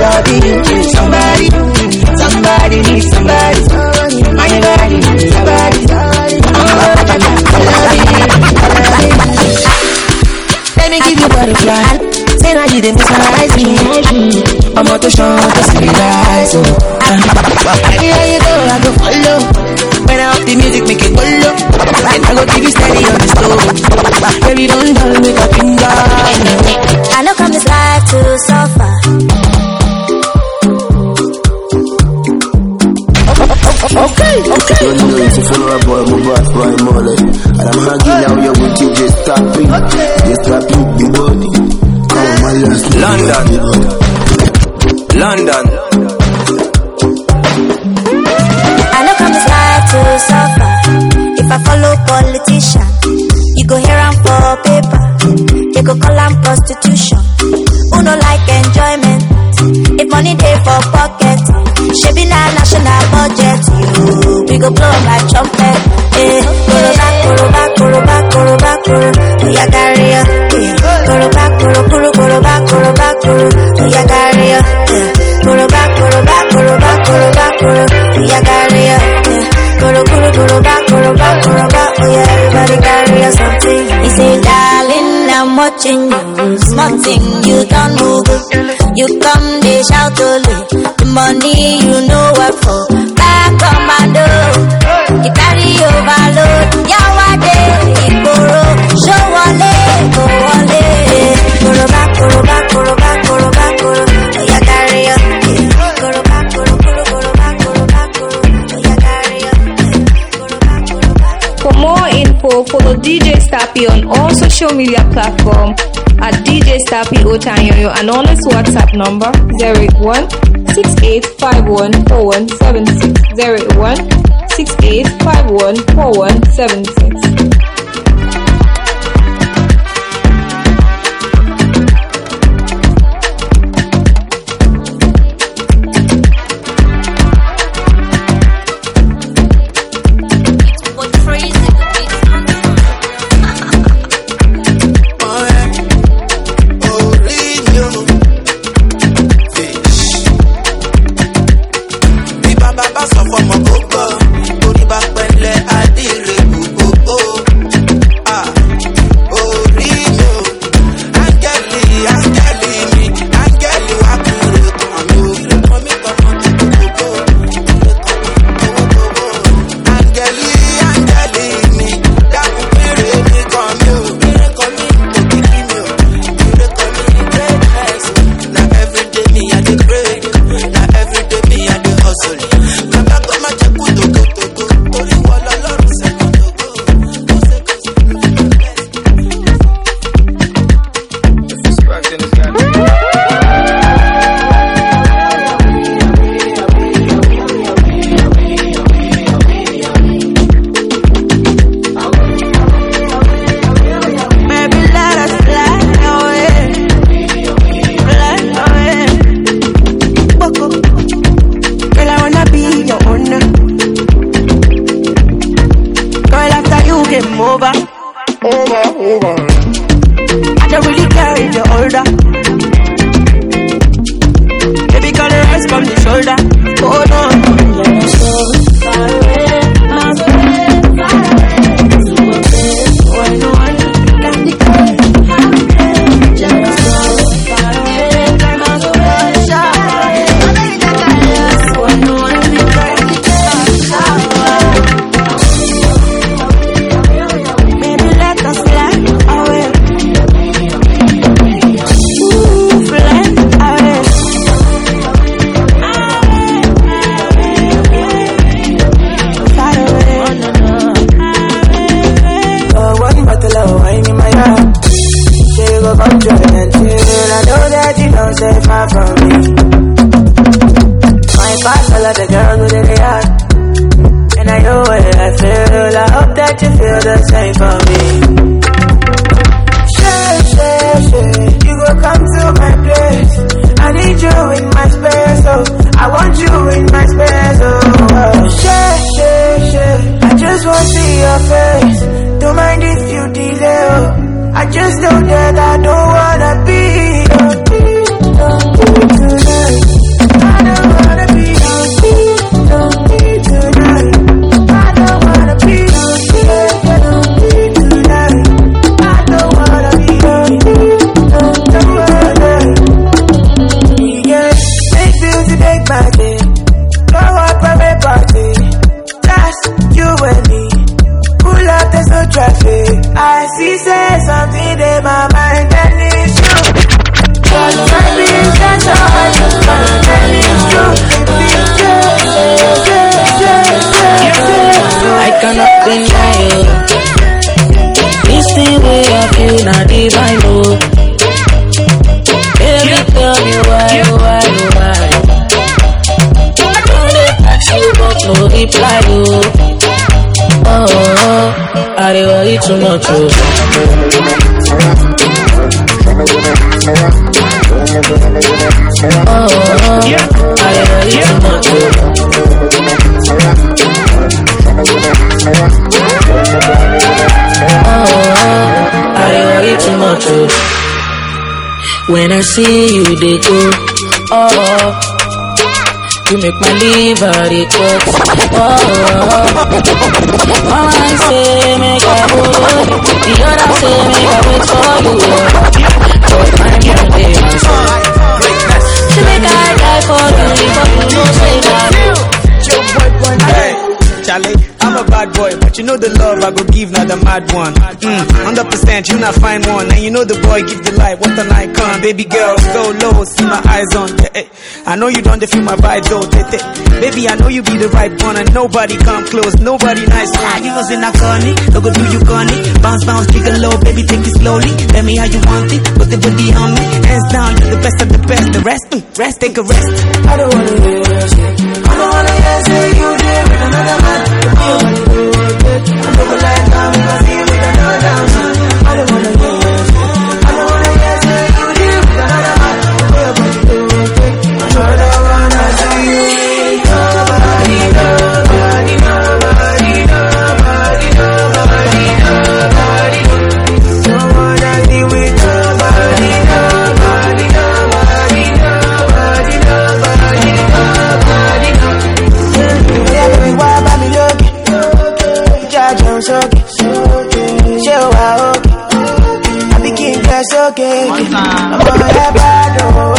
Somebody needs somebody. My body needs your body. I'm gonna check my all of you. Let me give you butterfly. Say now you didn't mesmerize me. I'm out to show to civilize. Everywhere you go, I go follow. When I up the music, make it follow. And I go keep you steady on the stove. Baby, don't dull, make a finger. I know come this life to suffer. Okay. You know it's a funeral boy, my bad boy, mole. And I'm hanging out here with you, just tapping. Just tapping the body. Come on, my last London. I know come this life to suffer. If I follow politician, you go hear am for paper. They go call am prostitution. Who no like enjoyment? If money dey for pocket, shebi na national budget. We go blow like trumpet. Koroba. Ya garia. Koroba. Ya garia. Koroba. Ya garia. Koroba. Oh yeah, everybody carry something. He say, darling, I'm watching you. Small thing, you don't move. You come, they shout only. The money, you know what for. Back commando. You carry overload. Yawade, Iboro. Show wale, go wale. Koroba. Oh, ya carry. Koroba. info, follow DJ Stappy on all social media platforms at DJ Stappy Otanyoyo and on his WhatsApp number 081-6851-4176 081-6851-4176. Too much, oh. When I see you, they go, you make my liver they cut. One I say make I hold, the other say make I wait for you. But my girl they must she make I die for you, but you know say that. Joe boy, Charlie, I'm about bad boy, but you know the love I go give, not the mad one. 100%, you not find one, and you know the boy give the light, what an icon. Baby girl, go low, see my eyes on. I know you don't feel my vibes, oh, baby, I know you be the right one, and nobody come close, nobody nice one. You was in a corny, no go do you corny. Bounce, bounce, jiggle low, baby, take it slowly. Tell me how you want it, put the booty on me. Hands down, you're the best of the best. The rest, take a rest. I don't wanna hear shit. I don't wanna hear say you there with another man. I'm never like now because you with another man. I don't wanna hear shit. I don't wanna hear say you there with another man. I'm trying to run, I see you. Nobody, nobody, nobody, nobody, nobody, nobody. Someone I see with nobody, nobody, nobody, nobody, nobody, nobody. Yeah, baby, why buy me looking? Judge, I'm soaking. Show how okay. I be king, that's okay. I'm gonna bad,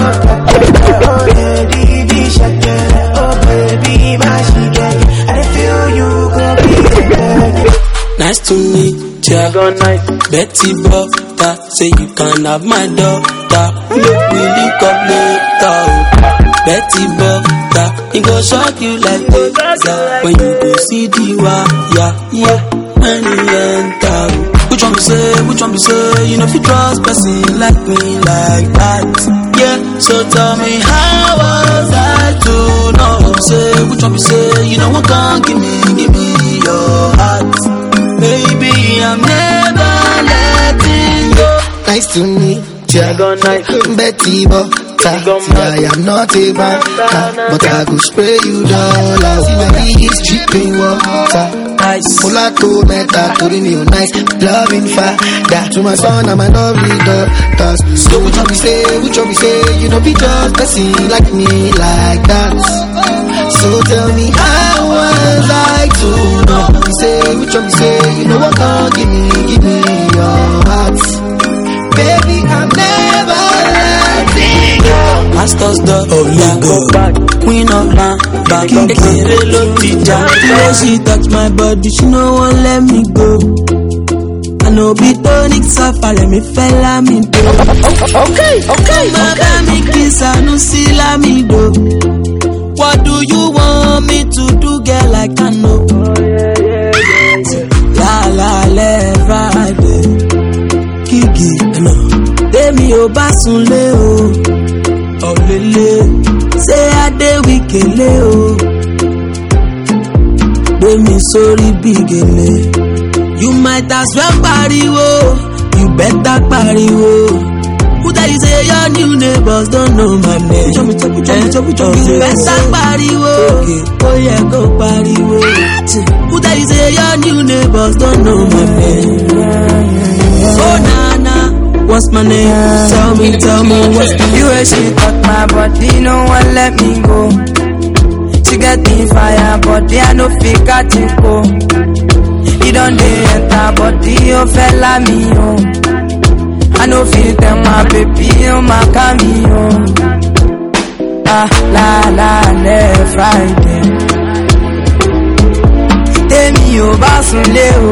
oh, baby, shut up. Oh, baby, my shit. I feel you gon' be Nice to meet ya. Betty Butter, say you can have my daughter. Look, we link up later. Betty Butter, it go shock you like that. When you go see the wire, yeah, when you enter. Which one be say, you know if you trust person like me like that. Yeah, so tell me how was I to know? Say, which one be say, you know what can't give me your heart. Baby, I'm never letting go. Nice to meet ya. Betty Butter, I am not a banker, but I go spray you $. See my biggest dripping water. Mulato meta, to me nice, loving father. To my son and my lovely daughters. So which one be say, you know be just person like me like that. So tell me how was I to know? Which one be say, you know what God give me your heart. Baby, I'm never letting go. Masters the Oligo, Queen of Lamba, Ekere Lotija. The way she touch my body, she no won't let me go. I know be tonic safari, me fella me do. Okay. Mama me kiss, I no see la me do. What do you want me to do, girl? I can know. La Friday, Kiki, no. Demi o basunle o, olele. Say ade wikele o. Demi sorry bigele. You might as well pariwo, you better pariwo. Who tell you say your new neighbors don't know my name? You better pariwo, oh yeah, go pariwo. Who tell you say your new neighbors don't know my name? Oh Nana, what's my name? Tell me what's the name? You and she touch my body, no one let me go. She get me fire, body I no fit catch it go. You don't enter body, you fella me oh. I no feel them my baby, oh my cameo. La Friday. Demi o basunle o.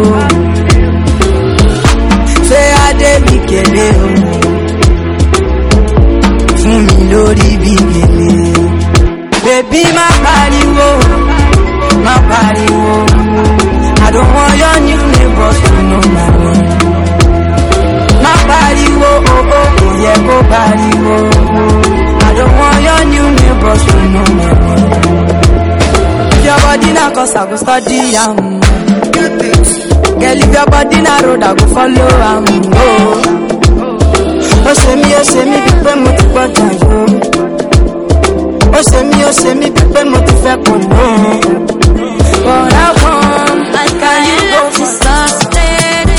Say ade mi kele o. Fún mi lórí bíbélé. Baby má pariwo. I don't want your new neighbors to know my name. Má pariwo, oh yeah, go pariwo. I don't want your new neighbors to know my name. If your body na cause I go study am. Girl, if your body na road I go follow am. Oh ṣe mí bí pé mo ti gbọ́dọ̀ yó. Ó ṣe mí bí pé mo ti fẹ́ kò lóhùn. But how come can you go for something?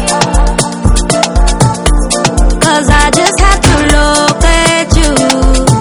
Cause I just have to look at you.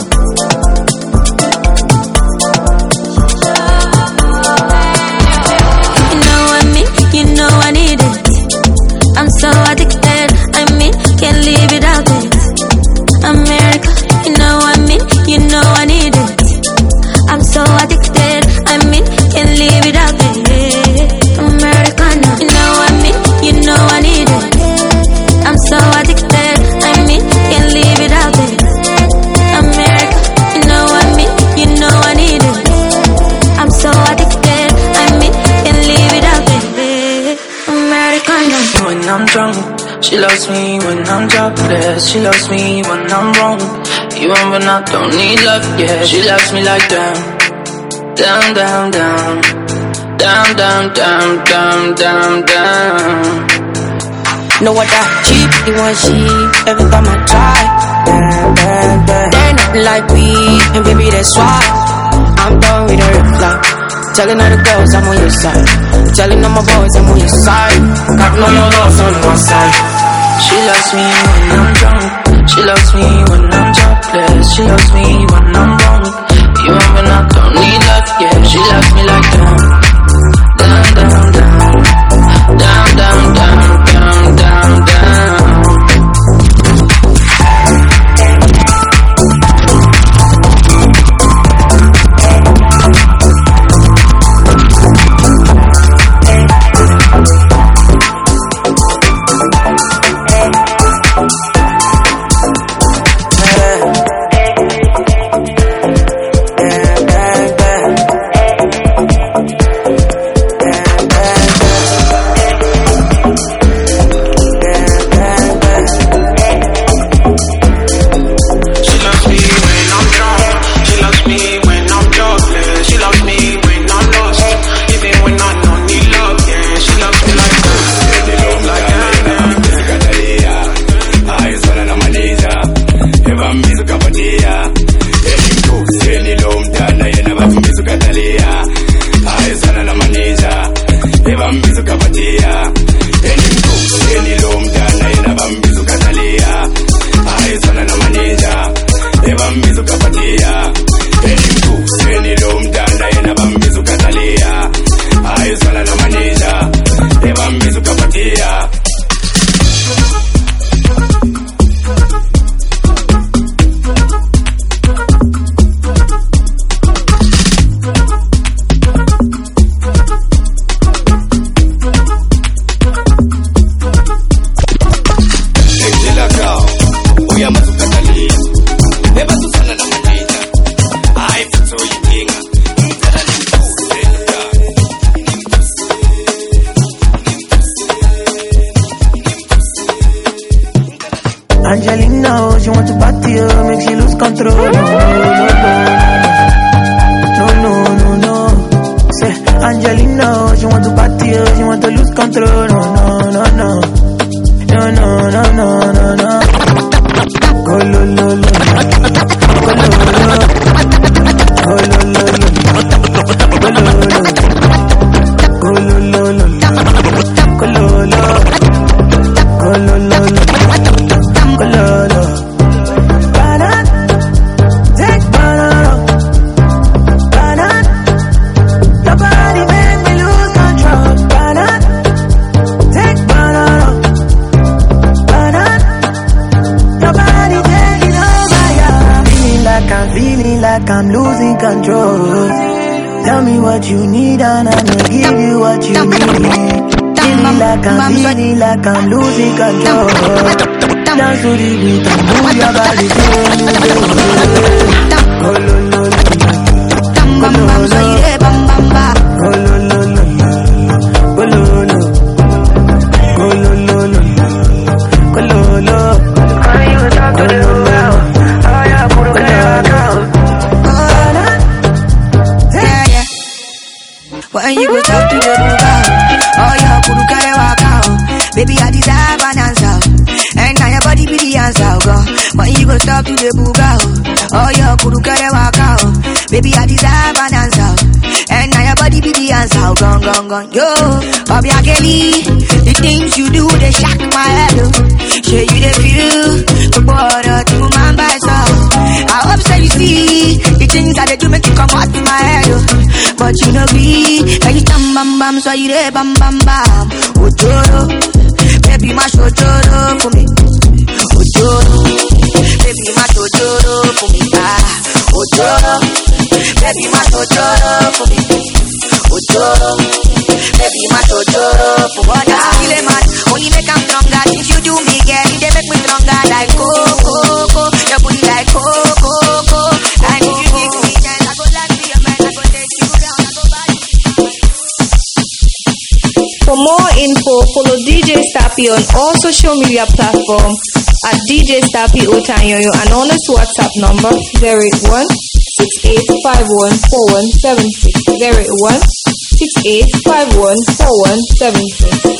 drunk. She loves me when I'm jobless. She loves me when I'm wrong. Even when I don't need love, yeah. She loves me like down, down, down, down, down, down, down, down, down, down. No other cheap, you want sheep every time I try. They're nothing like we, and baby that's why I'm done with her. Like telling all the girls I'm on your side, telling all my boys I'm on your side. Got no your loves on my side. She loves me when I'm drunk. She loves me when I'm jobless. She loves me when I'm wrong. Even when I don't need love, yeah. She loves me like down, down, down, down, down, down, down, down, down, down. Angelina, she want to party, make she lose control. No. Say, Angelina, she want to party, she want to lose control. No. Go lo. I'm losing control. Tell me what you need and I'ma give you what you need. Feeling like I'm losing control. Dance to the beat and move your body to go lo lo lo. Bam bam so you dey bam bam ba. Go lo lo lo. Go lo lo. Go lo lo lo. Go lo lo. Are you talking to the girl? Oh yeah, put a girl. When you go talk to the buga, oh yeah, kuru kare waka, baby I deserve an answer, and now your body be the answer, go. When you go talk to the buga, oh yeah, kuru kare waka, baby I deserve an answer, and now your body be the answer, gone. Yo, Bobby Kelly, the things you do they shock my head. Show you the feel, the border to man by soul. I hope so you see the things that they do make you come out in my head. But you know me, can you tam bam bam, so you dey bam bam bam. Ojoro, baby mash ojoro for me. Ojoro, baby mash ojoro for me. Ojoro, baby mash ojoro for me. Ojoro, baby mash ojoro for what I feel mad. Only make I'm stronger. If you do me, girl, they make me stronger. Like coco, your booty like coco. And if you give me chance, I go like be a man, I go take you down, I go back. For more info, follow DJ Stappy Stappy on all social media platforms at DJ Stappy Otanyoyo and on his WhatsApp number 081 68514176 081 68514176.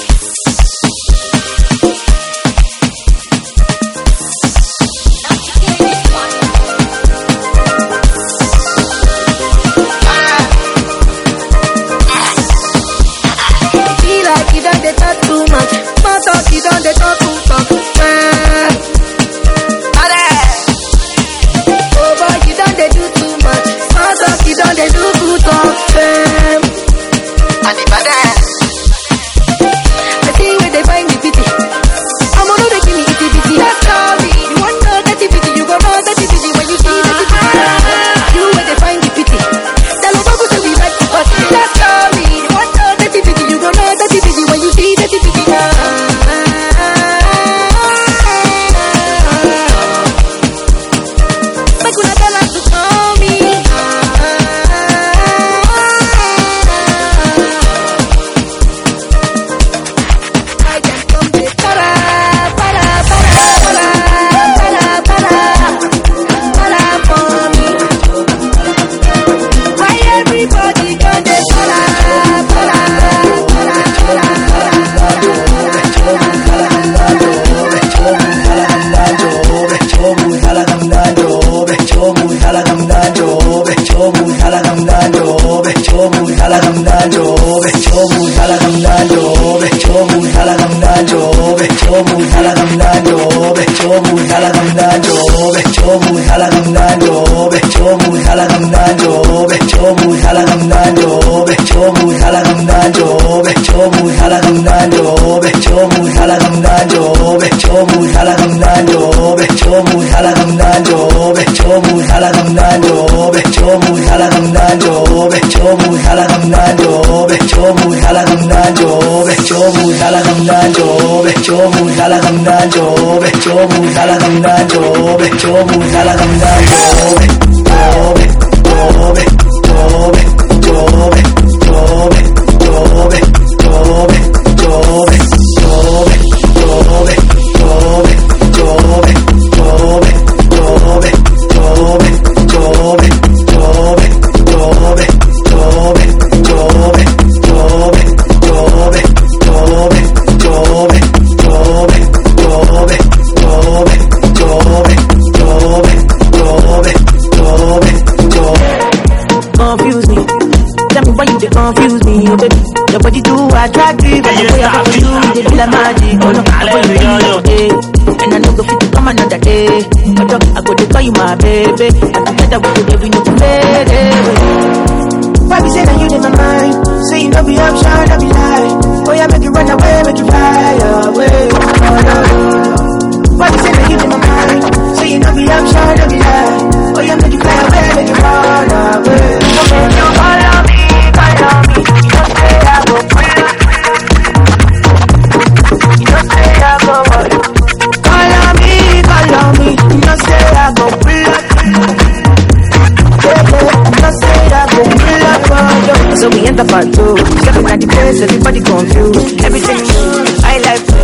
Everybody confused, everything I like. So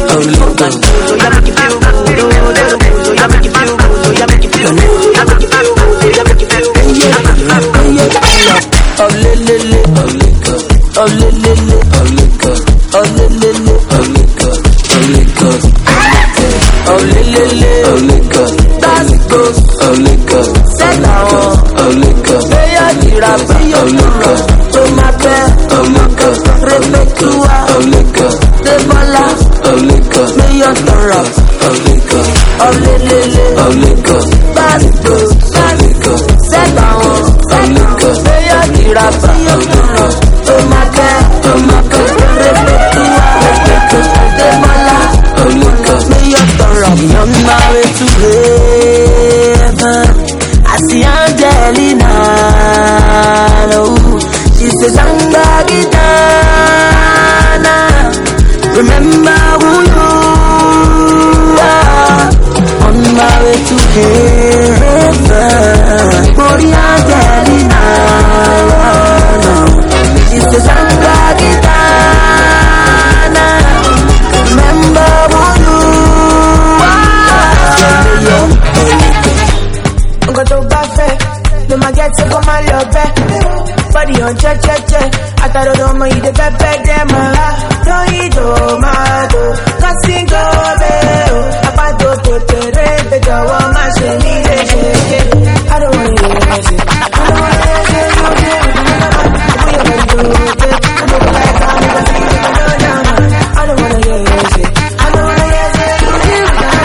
you make you feel good, so you make you feel good, so you make you feel good, so you make you feel good, so you make you feel good. Oh lele, oh liquor, oh lele, oh liquor, oh lele, oh liquor, oh liquor, oh lele, oh liquor, that's good, oh liquor, say now, oh liquor, say I need a feel, oh liquor, oh my bed, oh liquor. Oh liquor, the bala, oh liquor, may your turn oh liquor, oh lele, oh liquor, bad good, oh liquor, set down, oh liquor, may your giraffe, oh turn oh my God, repeat to the bala, oh liquor, may your turn on my way to heaven, I see Angelina, oh, she says I'm gonna remember who you are on my way to heaven. Gloria Angelina, this is Angelina. Remember No my get to go my love back. Body on check. I thought I don't mind the back them. Don't eat tomato. Casting go beo. I do put the red. The jaw on my shame. I don't want to hear it. I don't want to hear it. I don't wanna hear you say. I don't wanna hear you say.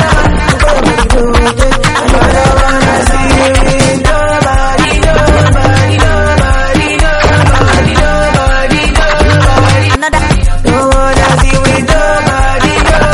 I don't wanna see you with nobody. Don't wanna see you with nobody.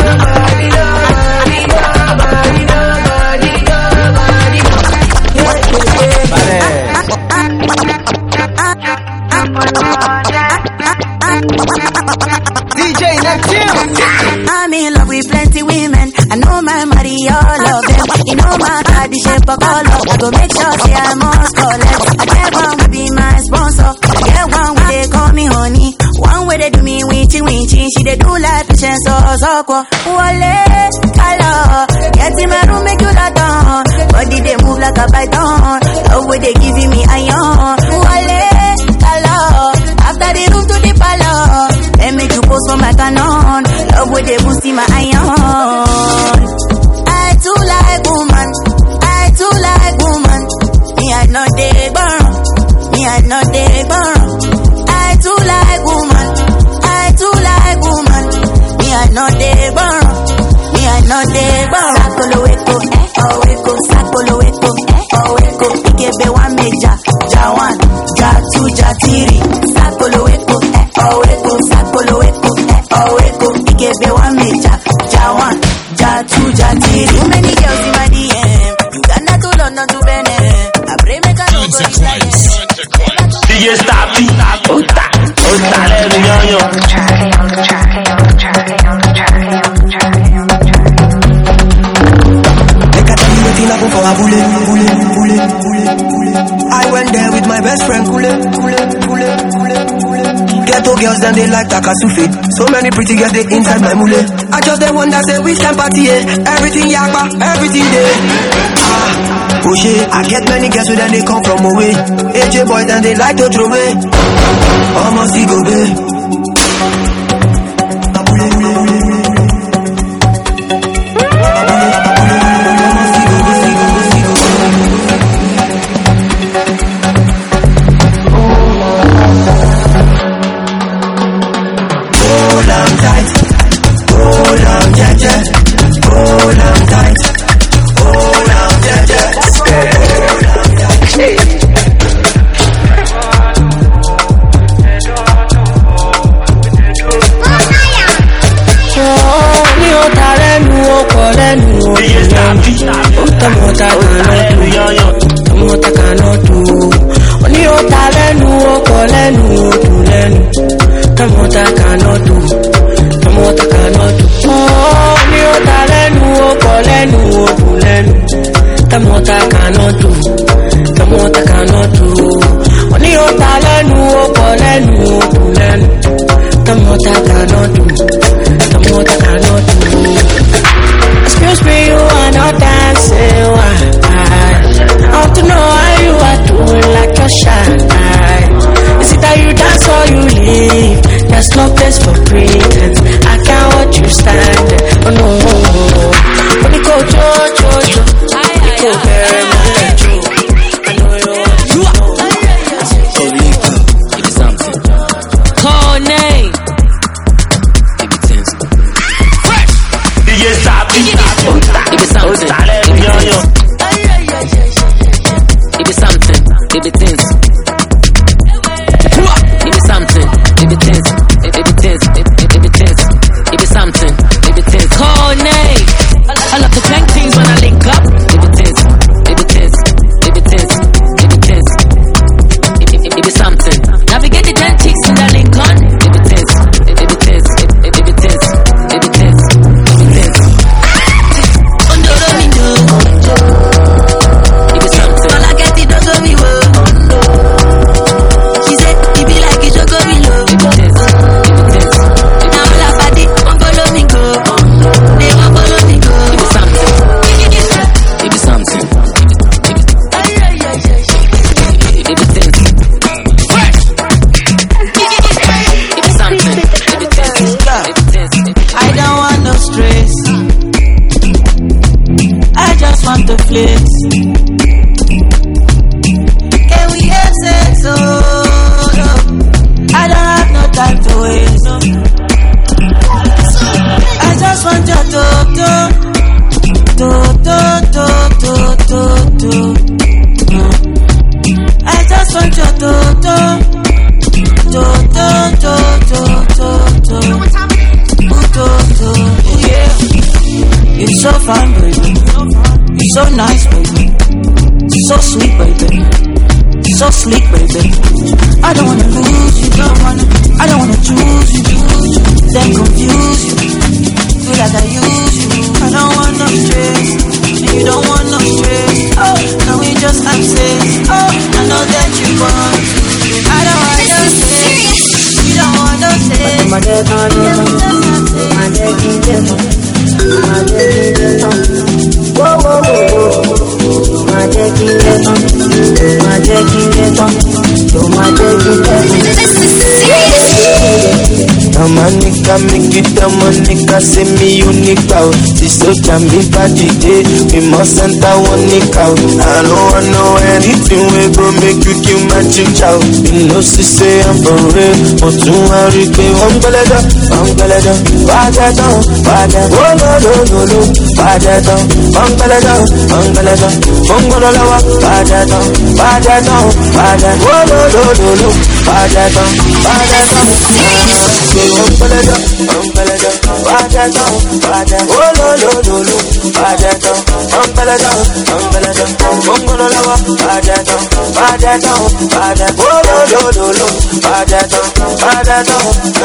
DJ I'm in love with plenty women. I know my money, all of them. You know my body shape of color. I go make sure say I must collect. I get one will be my sponsor. I get one where they call me honey. One where they do me winchy. She they do like patience so Wale, color. Get in my room, make you that down. Body they move like a python. Love where they giving me iron. Wale, color. After the room to the palace. They make you post for my canon. Love where they boost in my iron. I too like woman. Me I know they burn. I too like woman. Me I know they burn. Sakolo weko, ikebe one major, ja1, ja2, ja3. Sakolo weko, ikebe one major, ja1, ja2, ja3. Too many girls in my DM, Uganda to London to Benin. I pray make a no go DJ Stappy, Ota, let me on you. For a bullet. I went there with my best friend, Kule. Ghetto girls, then they like Takasufi. So many pretty girls, they inside my mule. I just then wonder, say, which can party, everything yakba, everything there. Oh shit, I get many girls, so then they come from away. AJ boys, then they like to throw away. Almost go there. Excuse me, you are not dancing. I want to know how you are doing like you're shy. Is it that you dance or you leave? There's no place for pretense. I can't watch you stand. Oh no. When you go Jojo, you go very much. I know you want to Give me something. call name. Give me tense. DJ Stappy, Give me something. let me on you. Give me something. Give me tense. Give me something. Give me tense. Give me tense. Give me tense. Give me something. Give me tense. Call name. I love to tank things when I link up. Give me tense. Give me tense. Give me tense. Give me tense. Give me something. Navigate the 10 chicks in the Lincoln. Give me tense. Give me tense. Give me tense. Give me tense. Give me tense. Give me something. All I get it, don't go me well. so slick, baby. I don't wanna lose you, I don't wanna choose you, then confuse you. Feel like I use you. I don't want no stress, and you don't want no stress. Oh, now we just have sex. Oh, I know that you want. I don't want no stress. You don't want no stress. My dead on you. My dead in the my dead in the whoa, whoa, whoa. My dead in the my dead in the so my dead in the this is serious. Amanika make it amanika say me unique out. This so can be body day. We must enter one nick out. I don't want know anything we go make you kill my child. You know she say I'm for real, but you are real. One galada, bada down, bada. Oh no no no no, bada down, one galada, bongolalawa, bada down, bada. Oh no no no no, bada down. Umbalada, bada down. Oh no no no no, bada down. Umbalada, bongolalawa, bada down. Oh no no no no, bada down.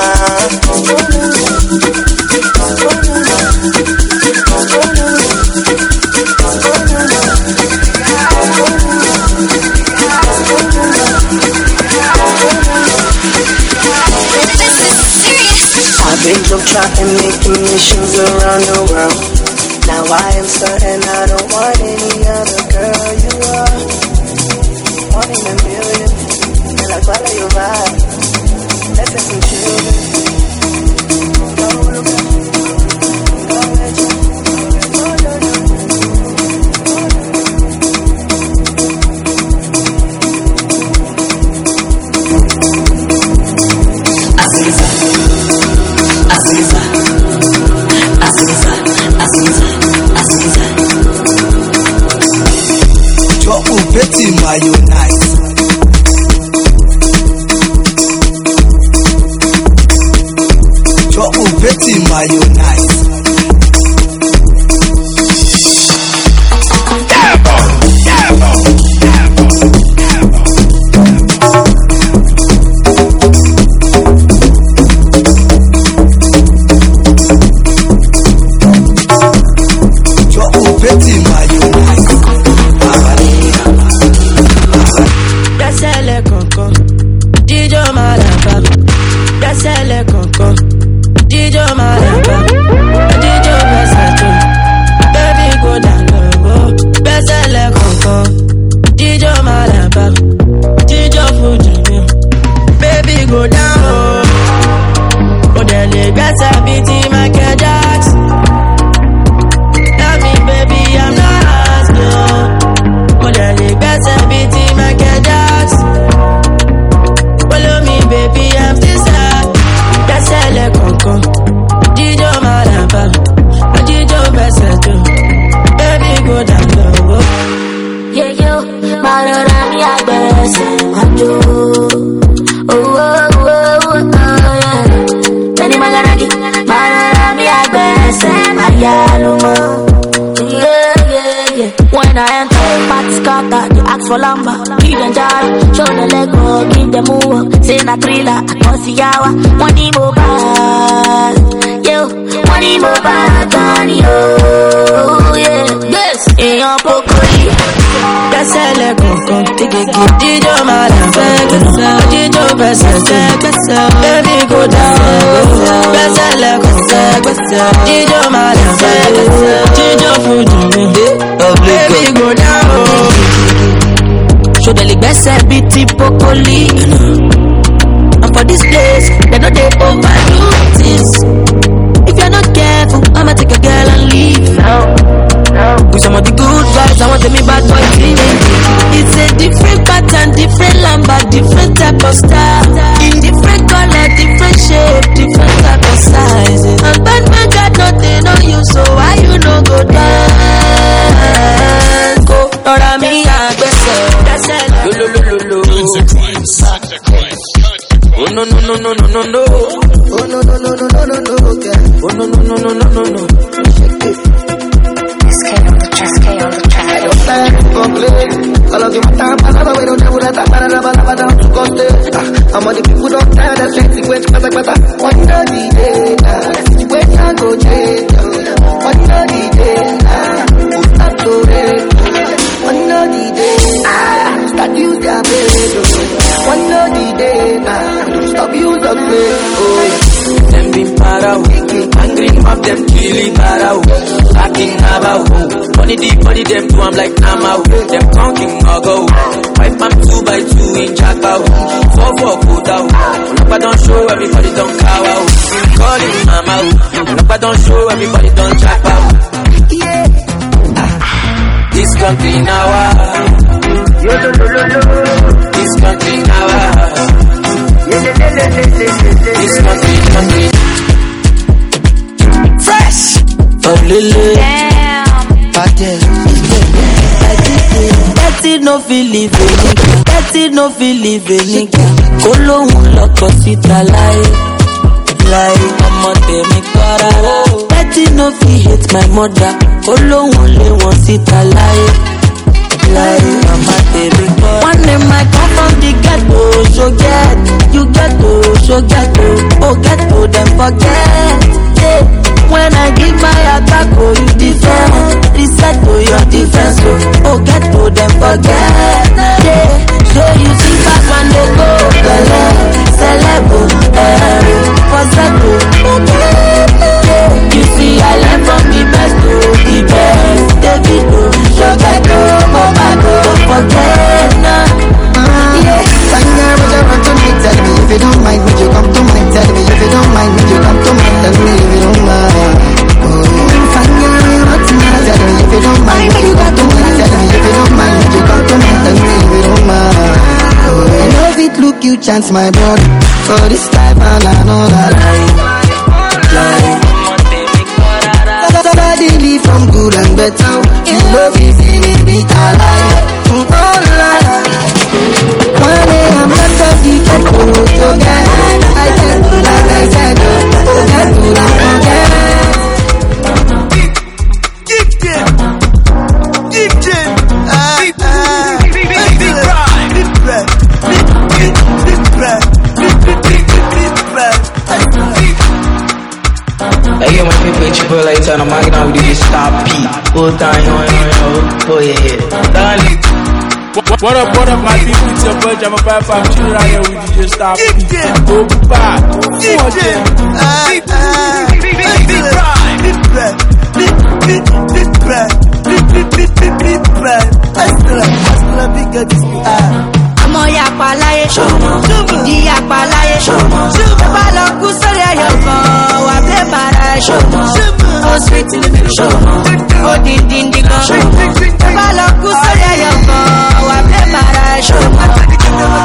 I've been jump trying, making missions around the world. Now I am certain I don't want any other girl. You are one in a million, and I follow your vibe. Let's have some children. Betty mayonnaise. Trouble Betty mayonnaise. When I enter the party scatter, they ask for lamba. Give them jar, show the leg up, give them move. Say na thriller, I can see yawa. Money mobile, yo, money mobile, Tony, oh, yeah. Yes, in your pocket. That's a leg up, take a gift. Did your mother say, did your best, baby go down. That's a leg up, did your mother say, did your food, baby go down. Show the leg best, be typically. And for this place, they know they overdo things. If you're not careful, I'ma take a girl and leave. With some of the good vibes, I want to me bad boy thing. It's a different pattern, different lamba, different type of style. In different color, different shape, different type of size. And bad man got nothing on you, so why you no go dance? Go, Nora me, that's it. Oh no no no no no no no. Oh no no no no no no no. Oh no no no no no no no. SK on the track. I don't like to complain. All of you time, I don't know that One of the day, nah, stop use of me. Them been para, angry mob them killing para, acting about. Money deep, money them do I'm like Nama, them conking or go. Wipe am 2x2 in Chaka, 4 put out. If I don't show, everybody don't cow out. Call him mama, if I don't show, everybody don't chop out. This country now, this country now, this country. Fresh, damn. That it no feel live a nigga. That it no feel live a nigga. Kolo loko sita lie. I'ma tell me para. That it no feel hate my mother. Kolo le one sita lie. I'ma tell me para. One day I come from the ghetto, so get you ghetto, so ghetto. Oh ghetto, then forget. Yeah. When I give my attack, oh you defend. Reset to your defense, oh get to them forget. Yeah, so you see back when they go, celebo, poseto. Yeah, you see I learn from the best to the best. Davido, Shogato, Mobago, don't forget nah. Yeah, Sanya, would you run to me? Tell me if you don't mind, would you come to me? Tell me if you don't mind, would you come to me? Tell me if you don't mind. Sanya, what's my? Tell me if you don't mind, would you come to me? Tell me if you don't mind, would you come to me? Tell me if you don't mind. I love it, look you chance my blood for this time and another life. Somebody live from good and better. You love is in it, be alive. One day I'm not of the ghetto, so get I said to like I said, oh get to like forget. Hey, yo, my people, it's your boy Lights and I'm hanging out with this Star P. All time, oh yeah, done. What up, my people? It's your boy Jama Papa. I'm chilling right here with DJ Star P. Go back. Ọmọ yapa láyé, ìdí yapa láyé, tó bá lọ kú sórí ẹyọ kan, wà pé bàrà ẹ̀ṣọ́. Ó sweet ó dídí gan, tó bá lọ kú sórí ẹyọ kan, wà pé bàrà ẹ̀ṣọ́.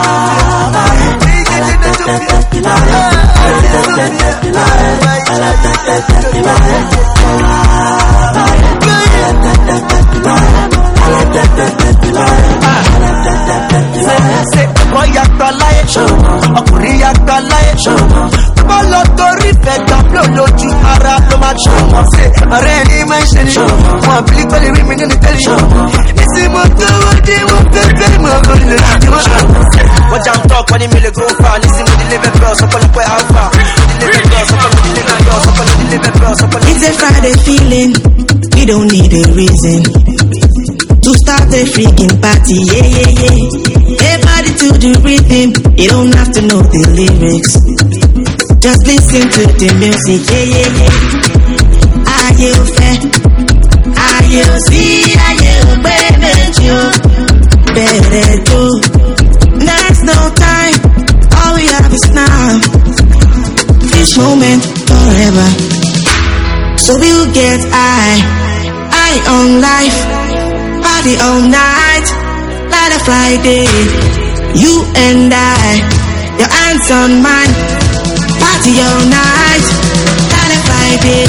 Boy yàtọ̀ láyé, ọkùnrin yàtọ̀ láyé, bọ́ lọ torí fẹ̀tọ̀ ló lójú ara ló máa ṣọ́ wọn ṣe ọ̀rẹ́ ní máa ń ṣe ni wọn bí pẹ̀lú rí mi nínú tẹ́lẹ̀ nísì mo tó wọ́n dé wọ́n pẹ́pẹ́ mọ́ kò lè rí wọn. wọ́n jà ń tọ́ ọ̀pọ̀ ní mi lè go far nísì mo dílé bẹ́ẹ̀ bẹ́ẹ̀ sọ́pọ̀lọpọ̀ alpha dílé bẹ́ẹ̀ bẹ́ẹ̀ sọ́pọ̀lọpọ̀ dílé bẹ́ẹ̀ bẹ́ẹ̀ sọ́pọ̀lọpọ̀ dílé bẹ́ẹ̀ bẹ́ẹ̀ sọ́pọ̀lọpọ̀. It's a Friday feeling, we don't need a reason to start a freaking party, yeah. Hey, body to the rhythm, you don't have to know the lyrics. Just listen to the music, yeah. Are you fair? Are you see? Are you baby? Better do. There's no time, all we have is now. This moment forever. So we'll get high on life. Party all night, light a Friday. You and I, your hands on mine. Party all night, light a Friday.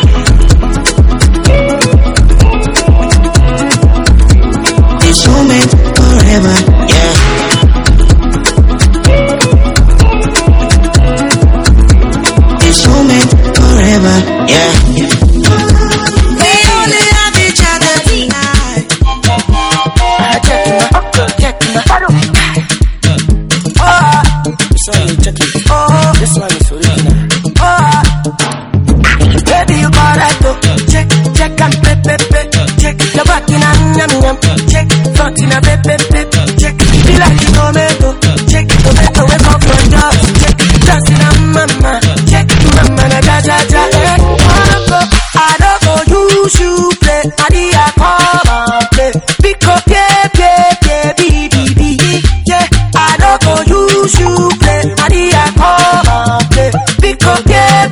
This moment forever, yeah. This moment forever, yeah. This one is original. Baby, you alright though. Check and check. Your back in a yum. Check, front in a check. Feel like you know me. tomato. Check tomato, wake up my dog. Check just in a mama. Check mama na ja ja ja. I don't go use you play. I need a come and play. Pick up yeah. I don't go use you play. I need a come and play. Pick up yeah.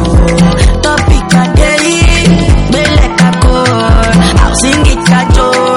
I'll sing it,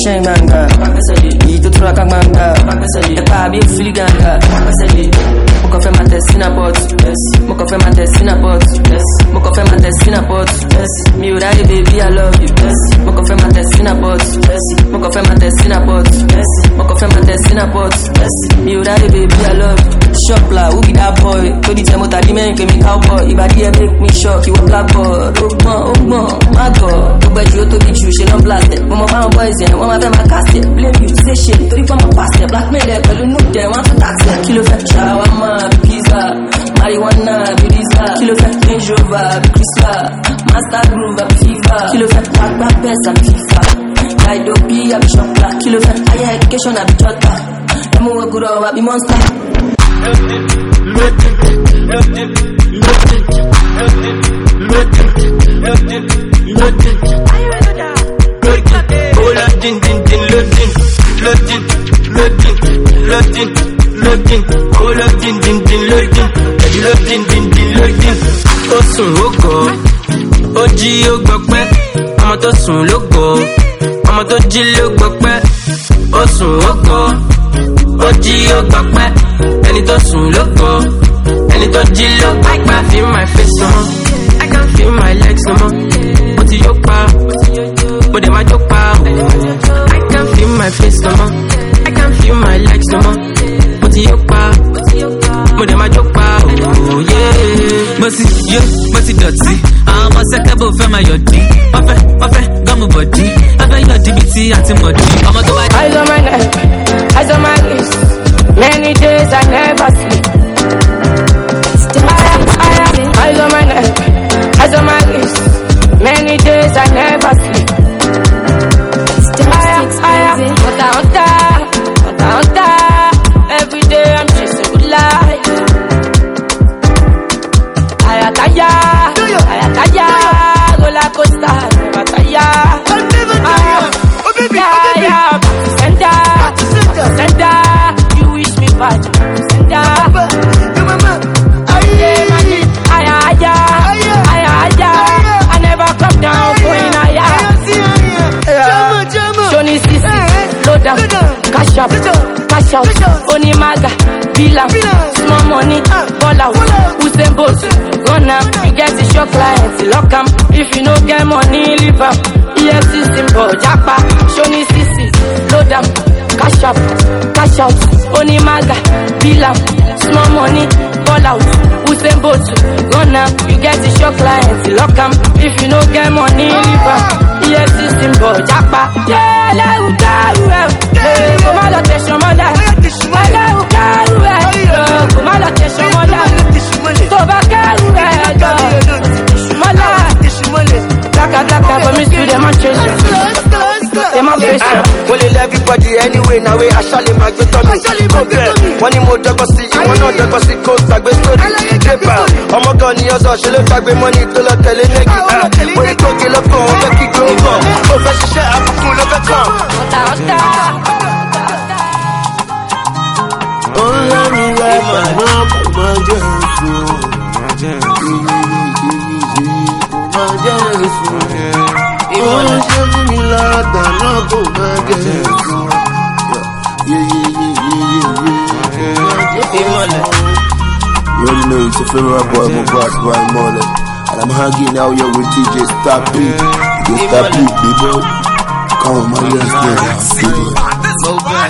shine manga. You to throw a manga. The car be fully ganga. Moka fe my test in a pot. Moka fe my test in a pot. Moka fe my test in a pot. Me you die baby I love you. Moka fe my test in a pot. Moka fe my test in a pot. Moka fe my test in a pot. Me you die baby I love you. Shop la, who be that boy? To the time that the man can make cowboy. If I did make me shock, you a blackboard. Oh my God. To bet you to the truth, she don't blast it. When my pound boys in, when my family cast it. Blame you, say shit. To the from my past it. Black men there, but you know them, want to tax it. Kilo fat, shawarma, pizza. Marijuana, Buddhisa. Kilo fat, Range Rover, Chrysler. Master Groove, Fever. Kilo fat, back, best, and FIFA. I don't be a bishop black. Kilo fat, higher education, I be jota. I'm a good I be monster. Ó sùn ó gọ̀, ó jí ó gbọpẹ́, ọmọ tó sùn ló gọ̀, ọmọ tó jí ló gbọpẹ́. Ó sùn ó gọ̀, ó jí ó gbọpẹ́, ẹni tó sùn ló gọ̀, ẹni tó jí ló gbọpẹ́. I can feel my face no more, I can feel my legs no more. Mo ti yó pa, mo dẹ̀ máa jó pa. I can feel my face no more, I can feel my legs no more. Mo ti yó pa, mo dẹ̀ máa jó pa. Oh yeah. Mo ti dọ̀tí, àwọn ọmọ sẹ́kẹ́bù fẹ́ máa yọ̀dí. Wọ́n fẹ́ gọ́mù bọ̀dí, wọ́n fẹ́ yọ̀dí bí tí àti mọ̀dí. Ọmọ tó bá dé. Eyes on my neck, eyes on my wrist. Many days I never sleep. Eyes on my neck, eyes on my wrist. Many days I never sleep. Hunter. Every day I'm chasing good life. Ayataya, roller coaster, never tire. Center, you wish me bad. Center, I never come down for in a yard. Johnny Sisi, load down, cash out, Onimaga, Villa, small money, ball out, Usain Bolt, run up, you get the show clients, lock 'em. If you no get money, leave 'em. EFC symbol, Japa, Johnny Sisi, load down, cash out, Onimaga, Villa, small money, ball out, Usain Bolt, run up, you get the show clients, lock 'em. If you no get money, leave 'em. EFC symbol, Japa, yeah, let you go. Hey, come on, let's show my life. Well, everybody anyway, now we actually my good on me. One more dog see, one more dog see, go tag with story. I'm a gun, you're so she look like money to the telling. When you talk, you look on, let it go. Professor, share up, full of a car. Oh, let me like my You already know it's a favorite boy, my boss, Brian Molly. And I'm hanging out here with TJ Stop Beat. DJ Stop Beat, B-boy. Come on, my let's get Go back.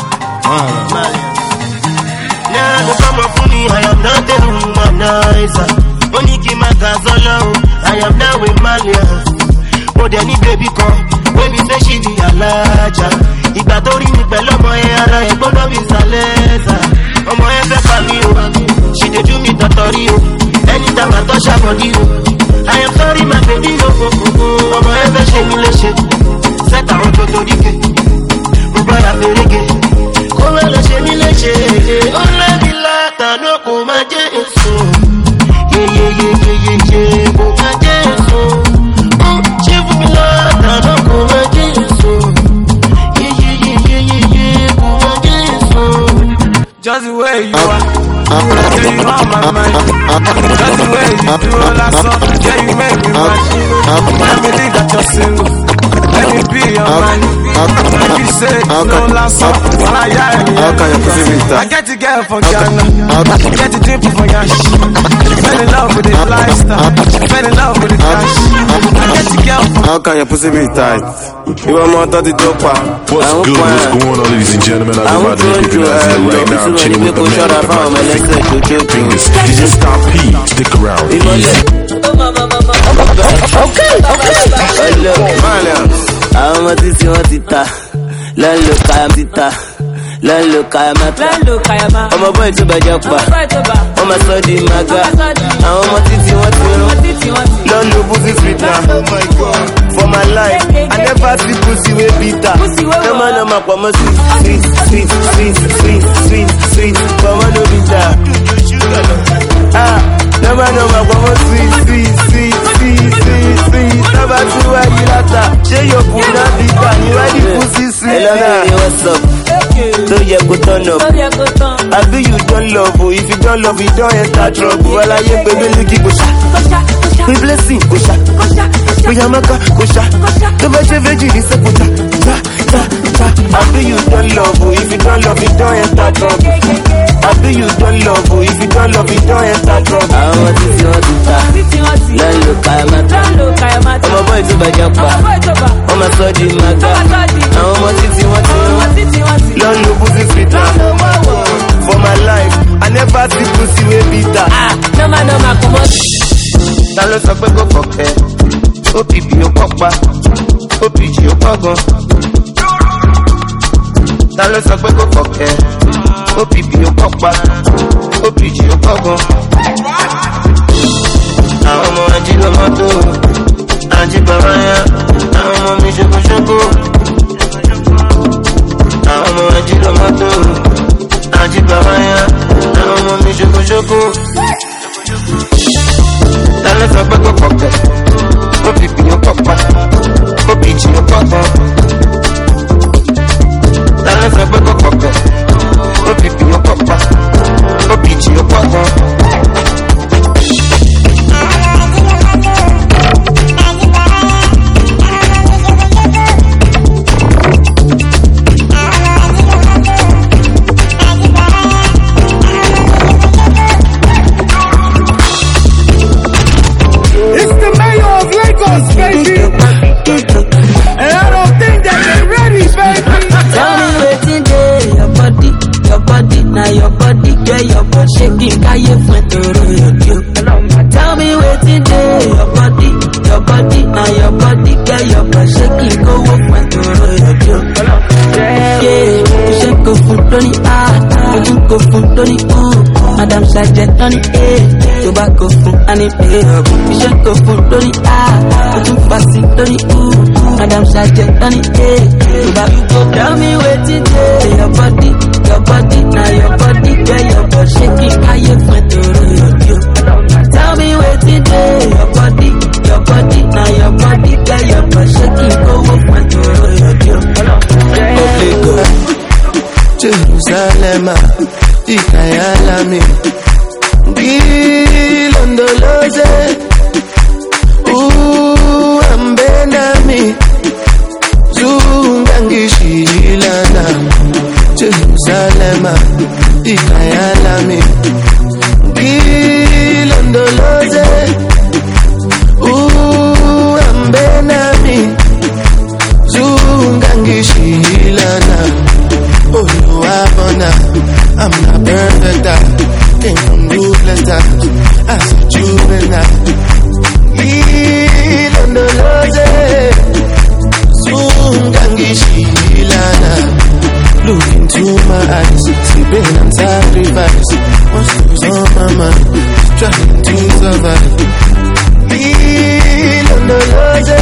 Now, come up for me, I am not the womanizer. Only keep my gas alone. I am now with Malia. More than any baby come. Baby say she be a larger. Ìgbà tó rí mi pẹ̀lú ọmọ ẹ̀ ara ẹ̀ gbọ́dọ̀ bí sàlẹ́sà. Ọmọ ẹ̀ fẹ́ pa mí o, she dey do me tọ̀tọ̀rí o. Anytime I touch her body o, I am sorry my baby o. Ọmọ ẹ̀ fẹ́ ṣe mí léṣe, sẹ́tà àwọn tó torí ké. Mo bára fèrègé, kó má lọ ṣe mí léṣe. Ó lẹ́bi látàná kò má jẹ́ èso. Yeyeyeyeye kò má jẹ́ èso. Ṣé fún mi látàná kò má jẹ́ èso. Just the way you are, yeah, you are my mind. Just the way you do all that song, yeah, you make me mad. Let me leave that you're single, let me be your man. say no last song. How can you pussy be tight? I get the girl from Ghana. I get the drip from Yash. Fell in love with the lifestyle. Fell in love with the cash. I get the girl from. How can you pussy be tight? You want more to the dopa. What's good? What's going on, ladies and gentlemen? I'm about to keep it out here right now. I'm chilling with the man with the fingers. DJ Stop P. Stick around. Okay. Àwọn ọmọ títí wọ́n ti ta lọ́nlọ́ kayamata ọmọ bọ́ọ̀ tó bàjẹ́ pa ọmọ sọ di maga àwọn ọmọ títí wọ́n ti rán lọ́nlọ́ pussy sweet na for my life I never see pussy wey bitter normal pọ̀mọ́ sweet pọ̀mọ́ no bitter normal pọ̀mọ́ sweet number 2 why you latter shey your food na bitter you why the pussy sweet na what's up so you go turn up abi you don love o if you don love you don enter trouble alaye pe miliki go sha we blessing go sha we yamaka go sha to ba se veji ni se go ta abi you don love o if you don love you don enter trouble abi you don love o if you don love you don enter trouble àwọn títí wọn ti ta lọ́nlọ́ kayamata ọmọ bọ́ọ̀ tó bàjẹ́ pa ọmọ sọ di maga àwọn ọmọ títí wọn ti rán lọ́nlọ́ pussy sweet na for my life I never see pussy wey bitter. Normal comot. Ta ló sọ pé kò kọ̀kẹ́ OPP ó kọ́pa OPG ó kọ́gan. Ta ló sọ pé kò kọ̀kẹ́ OPP ó kọ́pa OPG ó kọ́gan. Àwọn ọmọ ajílọ́mọ́tò ajíbàbáyá àwọn ọmọ mi ṣokoṣoko. Àwọn ọmọ ajílọ́mọ́tò ajíbàbáyá àwọn ọmọ mi ṣokoṣoko. Ta ló sọ pé kò kọ̀kẹ́ OPP ó kọ́pa OPG ó kọ́gan. Ta ló sọ pé kò kọ̀kẹ́ OPP ó kọ́pa OPG ó kọ́gan. Shaking, can you find the road? Tell me waiting day, your body, now your body, get your body shaking, go up find the road. Yeah, you should go from Tony you go from Tony Madam Sergeant Tony tobacco from Annie you should go from Tony you passing Tony Madam Sergeant Tony tobacco. Tell me waiting day, your body, now your body, get your body shaking, can you find the road? Tell me waiting day, your body, now your body, get your body shaking, go up find the road. Jerusalem, Ikayalami, Gilondoloze, Ambenami, Zungangishilana, Jerusalem, Ikayalami, Gilondoloze, Ambenami, Zungangishilana. Oh, you are bona, I'm not perfect. I came from ruthless times. I said juvenile. Heal on the loze. Soon Gangishilana. Look into my eyes, sleeping and sacrifice. What's goes on my mind? Trying to survive. Heal on the loze.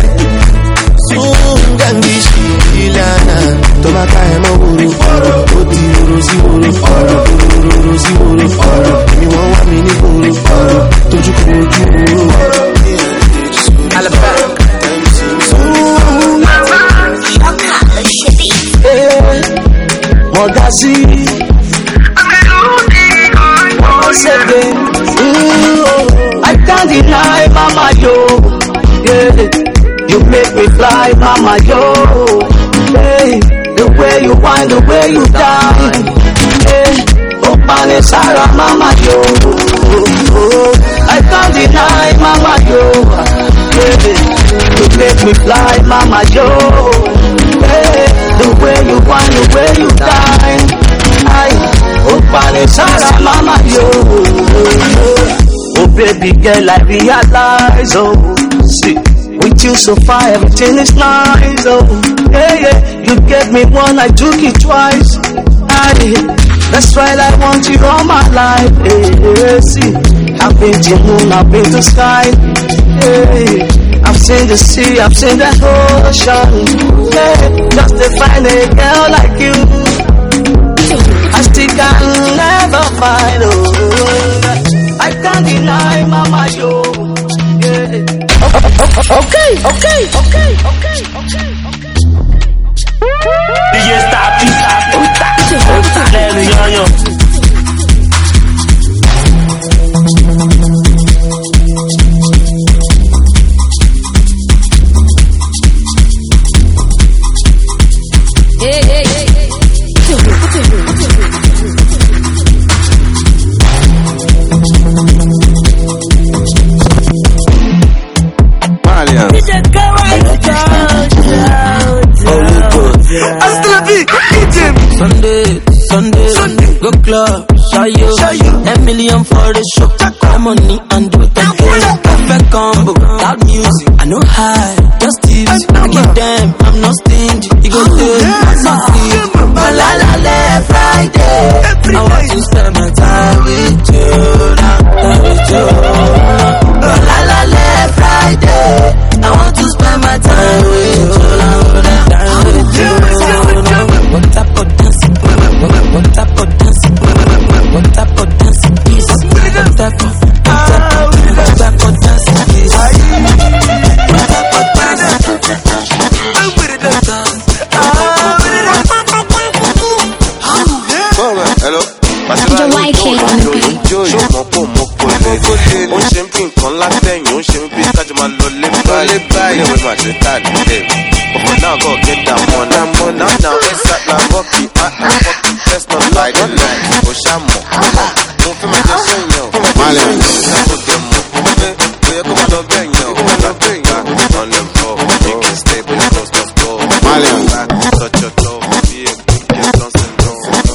Soon Gangishilana. Tobacco and my wood, Oti, Rosi, Rosi, you want me to go, don't you Mogazi, once again, I can't deny Mama Yo, yeah, you make me fly Mama Yo, hey. way you whine, the way you die. Opane Sarah, mama yo. I can't deny, mama yo. You make me fly, mama yo. The way you whine, the way you die. Opane Sarah, mama yo. Oh baby girl, I realize, oh, see, with you so far, everything is nice, oh, yeah, you gave me one, I took it twice, that's why I want you all my life, see, I've been to the moon, I've been to the sky, I've seen the sea, I've seen the ocean, just to find a girl like you, I still can never find, oh, I can't deny, mama, yo. Okay. DJ Stappy, yo. Sunday, go club, show you, $10 million for the show, come money and do it again, perfect combo, loud music, I know high, just tips, I give them, I'm not stingy, you go take my something, la Friday, I want to spend my time with you, la Friday, I want to spend my time with you, what type of dancing? What type of dancing? What type of dancing is? What type of dancing is? Hello. Now go get that money. Now it's at la rocky. Let's not lie to lie. Oshamo. Don't feel me just saying yo. Malian. On them floor. You can stay but you don't just go. Malian. Touch your toe. Be a good kid. Don't say no.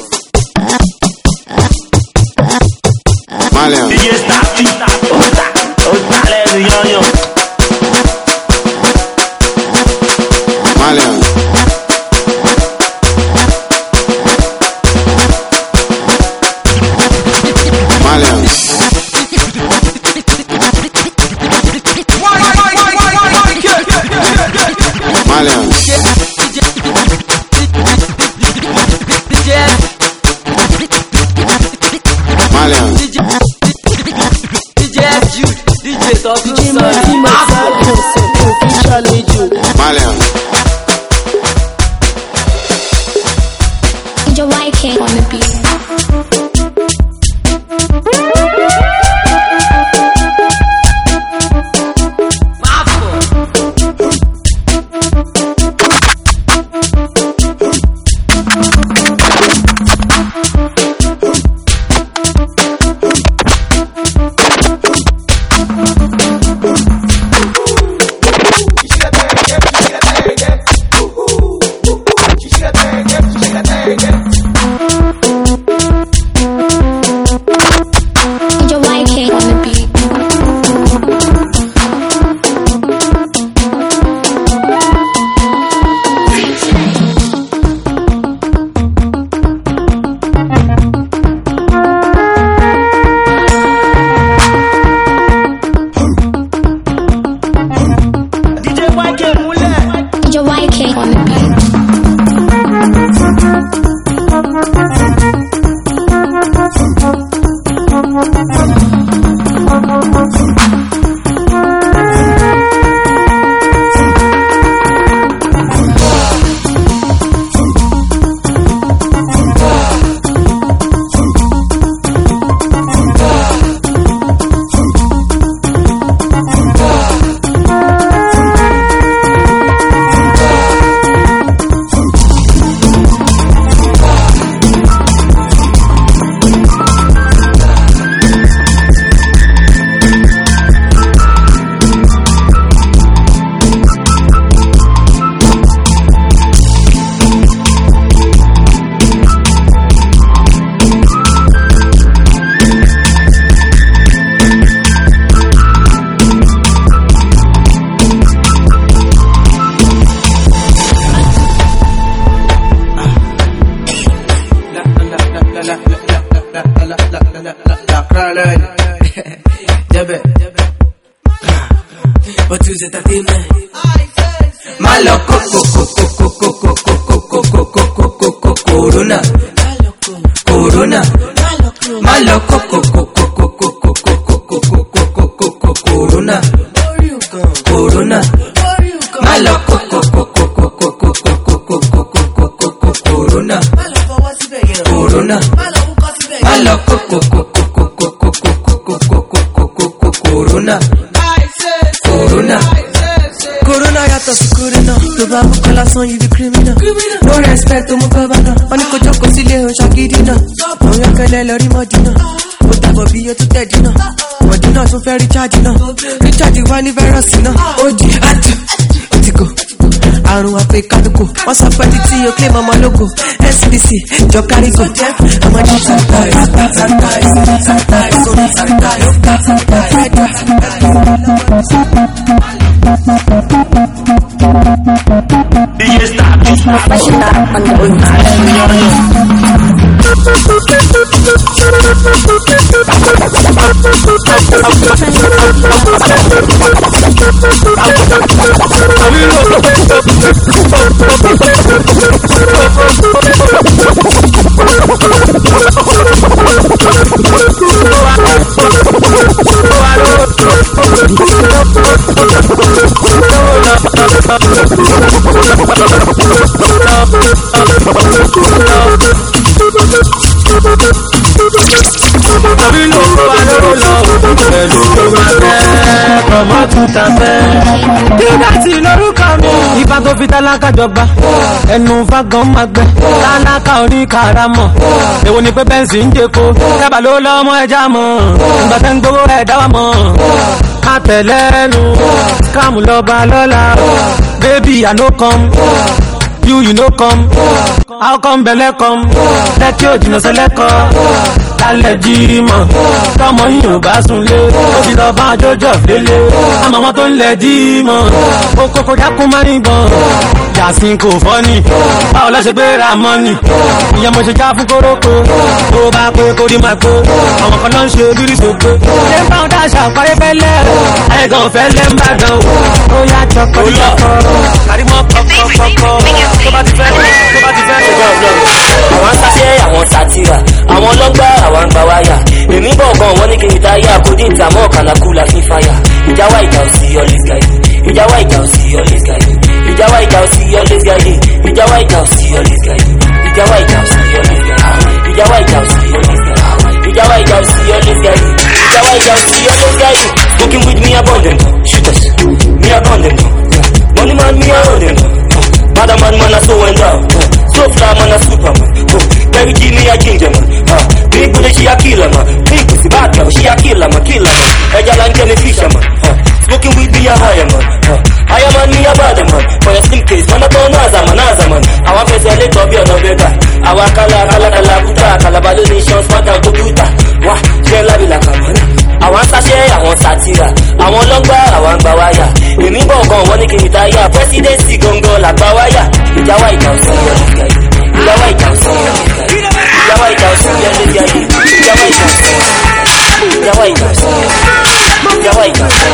Malian. DJ Stappy. Yo. Malian. Your white king on the beat. Corona, Corona, malo coco coco coco coco coco Corona, Corona, malo coco coco coco coco Corona, Corona, malo coco coco coco Corona, Corona. Corona got us corona. The Bible call us on you the criminal. No respect to my governor. On the kojo ko sile o shagidina. On your kele lori modina. O tabo bi o tu tedina. Modina so fe recharge na. Recharge wa ni virus na. Oji atu. Otiko. Arun ape kaduko. Wọ́n sọ pé títí o claim ọmọ logo. SBC jọ carry go. Ọmọ ní DJ Star on the Ìbá tó fi tálákà jọba ẹnu fagan máa gbẹ tálákà orí karamọ èwo ni pé bẹ́ǹsì ń jẹ́ko dábàá ló lọ́mọ ẹja mọ́ ìgbà tẹ́ ń gbowó ẹ̀ dáwà mọ́ ká tẹ̀lẹ́nu scam lọ́ba lọ́la baby I no come you no come how come belle come lẹ́kí òjìnà sẹ́lẹ́kọ̀ lálẹ́ jímọ̀ tọmọ yìí ò bá súnlé ó ti lọ bá jọjọ lélẹ̀ àmọ́ wọn tó ń lẹ̀ jímọ̀ okòkò dákún máa ń gbọ̀n jàsín kò fọ́nì báwo lọ́ ṣe gbé ra mọ́nì ìyẹn mo ṣe já fún kórókó tó bá pé kó rí máa kó àwọn kan ló ń ṣe bírí sókè ṣé ń bá wọn dáṣà parí fẹ́lẹ́ ẹ̀gàn fẹ́lẹ́ ń bá gan ó yá jọkọ̀ jọkọ̀ kàrímọ́ kọ̀kọ̀kọ̀kọ̀ tó bá ti fẹ́ àwọn sáṣẹ́ àwọn sátìrà àwọn ọlọ́gbà àwọn àgbà wáyà èmi bọ̀ gan wọ́n ní kí n táyà kó dín ìtàmọ́ kànákùlà fífáyà ìjáwá ìjà ò sí always guiding ìjáwá ìjà ò sí always guiding ìjáwá ìjà ò sí always guiding ìjáwá ìjà ò sí always guiding ìjáwá ìjà ò sí always guiding ìjáwá ìjà ò sí always guiding ìjáwá ìjà ò sí always guiding ìjáwá ìjà ò sí always guiding smoking with me abundant shooters me abundant money man me abundant Mother man I so and down so fly man a superman Baby G me a ginger man big booty she a killer man big pussy bad girl she a killer man Eja like any fisherman smoking weed be a higher man higher man me a bad man for your slim case man a turn Naza man I want face a little bit of better I want kala buta kala balloon shots man down computer wah she la be like a man àwọn sáṣẹ́ àwọn sátìrà àwọn ọlọ́gbà àwọn àgbà wáyà èmi bọ̀ gan wọ́n ní kí n táyà pẹ́sidẹ́ǹsì gangan làgbà wáyà ìjáwá ìjà ò sí ìjáwá ìjà ò sí ìjáwá ìjà ò sí ìjáwá ìjà ò sí ìjáwá ìjà ò sí ìjáwá ìjà ò sí.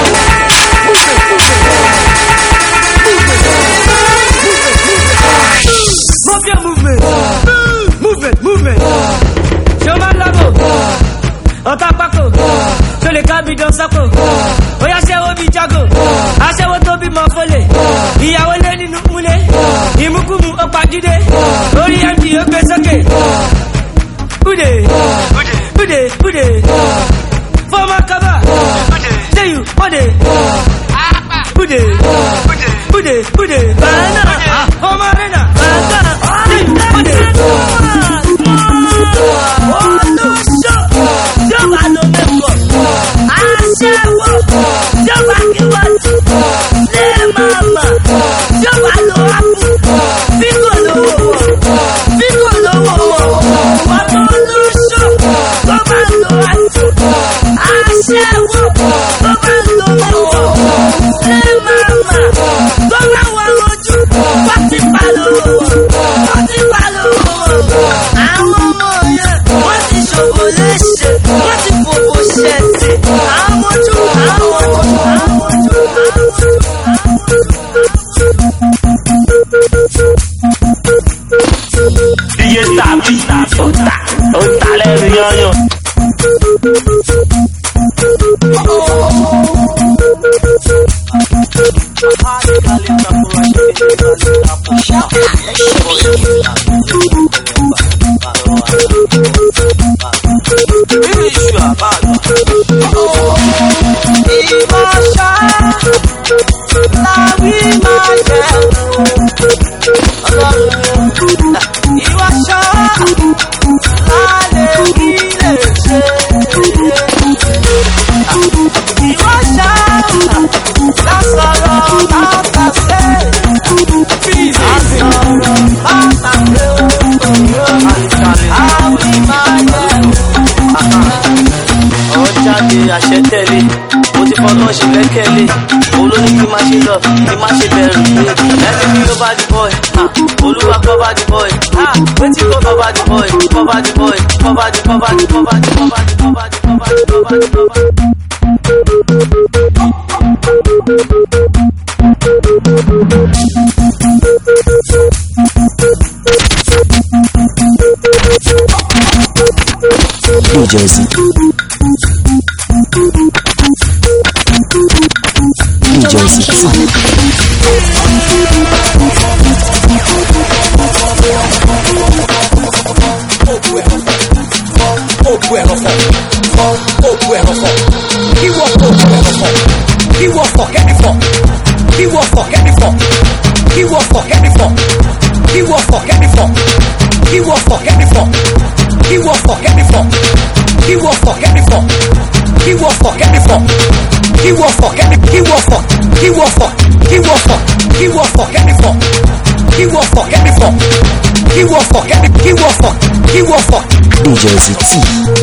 Move your movement. Show my love. Ọ̀tá pákó, tó lè ká bí dán sákò. Ó yá ṣẹ́wó bí jágò, aṣẹ́wó tó bí mọ fólè. Ìyàwó lé nínú múlé, ìmúkúmu ó pàdídé. Orí MD ó gbé sókè. Ude. Fọ́mọ kábà, Déyù, Ọdẹ. Ude. Bàánà, ọmọ rẹ̀nà. Déyù, Ọdẹ. Jọba ló mẹ́kọ̀ọ́, aṣẹ́wó, jọba kí wọ́n tún, lé màmá, jọba ló wá fún, bí kò lówó. àṣetẹ̀lé mo ti fọlọ́ ṣe lẹ́kẹ̀lé olórí kí máa ṣe lọ kí máa ṣe bẹ̀rù ẹni bí ló bá di boy olúwa cover the boy wetin go cover the boy cover the boy cover the cover the cover the cover the cover the cover the cover the cover New Jersey. New Jersey. New Jersey T.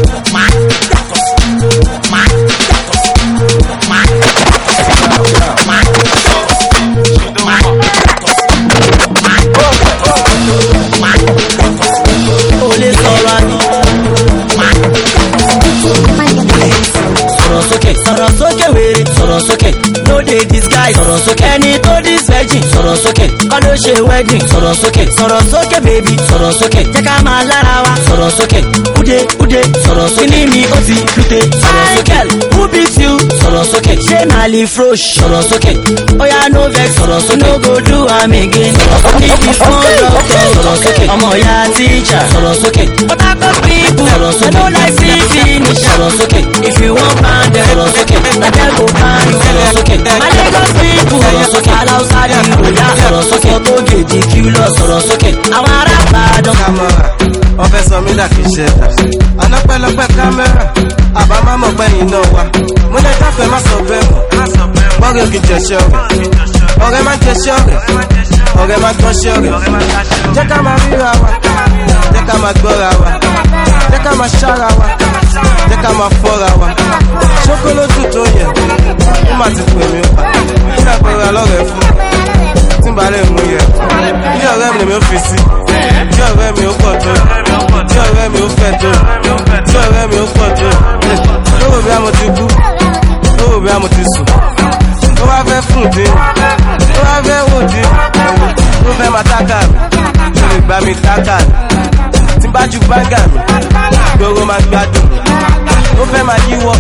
No dey disguise, sọ̀rọ̀ sókè. Ẹni tó dis virgin, sọ̀rọ̀ sókè. Kọ́ ló ṣe wedding, sọ̀rọ̀ sókè. Sọ̀rọ̀ sókè baby, sọ̀rọ̀ sókè. Jẹ́ ká máa lára wa, sọ̀rọ̀ sókè. Ude, sọ̀rọ̀ sókè. Kíní mi ó ti lute, sọ̀rọ̀ sókè. Who beat you, sọ̀rọ̀ sókè. Ṣé Mali Frosh, sọ̀rọ̀ sókè. Oya no vex, sọ̀rọ̀ sókè. No go do am again, sọ̀rọ̀ sókè. Níbi fún doctor, sọ̀rọ̀ sókè. Ọmọ ìyá teacher, sọ̀rọ̀ sókè. Otago people, sọ̀rọ̀ sókè. No like see finish, sọ̀rọ̀ sókè. If you wan pound them, sọ̀rọ̀ sókè. Na dem go pound you, sọ̀rọ̀ sókè. My Lagos people, sọ̀rọ̀ sókè. Alausa di ìròyà, sọ̀rọ̀ sókè. Tó gèdè kí lọ, sọ̀rọ̀ sókè. Àwọn ará Ìbàdàn. Kámẹ́rà, wọ́n fẹ́ sọ mí dà kí ṣe dà. Ọ̀nàpẹ̀lọpẹ̀ kámẹ́rà, àbá má mọ̀ pẹ́yìn náà wá. Mo lè dáfẹ́ má sọ bẹ́ẹ̀ mọ̀. Bọ́ọ̀rẹ́ òkè jẹ̀ṣẹ́ ọ̀rẹ́. Ọ̀rẹ́ má jẹ̀ṣẹ́ ọ̀rẹ́. Ọ̀rẹ́ má gbọ́ṣẹ́ ọ̀rẹ́. Jẹ́ ká máa ríra wa. Jẹ́ ká máa gbọ́ra wa. Jẹ́ ká máa ṣára wa. Jẹ́ ká máa fọ́ra wa. Ṣókólótù tó yẹ, ó má ti pè mí ó. Nígbà pẹ̀lú alọ́rẹ̀ fún mi. Tí n bá lè mú yẹ. Bí ọ̀rẹ́ mi lèmi ó fi sí. Bí ọ̀rẹ́ mi ó pọ̀ tó. Bí ọ̀rẹ́ mi ó fẹ́ tó. Bí ọ̀rẹ́ mi ó pọ̀ tó. Lóòrò bí a mo ti kú. Lóòrò bí a mo ti sùn. Ó wá fẹ́ fún dín. Ó wá fẹ́ wò dín. Ó fẹ́ máa tákà mi. Ó lè gbá mi tákà mi. Tí n bá ju báńgà mi. Gbogbo máa gbádùn mi. Ó fẹ́ máa yíwọ́.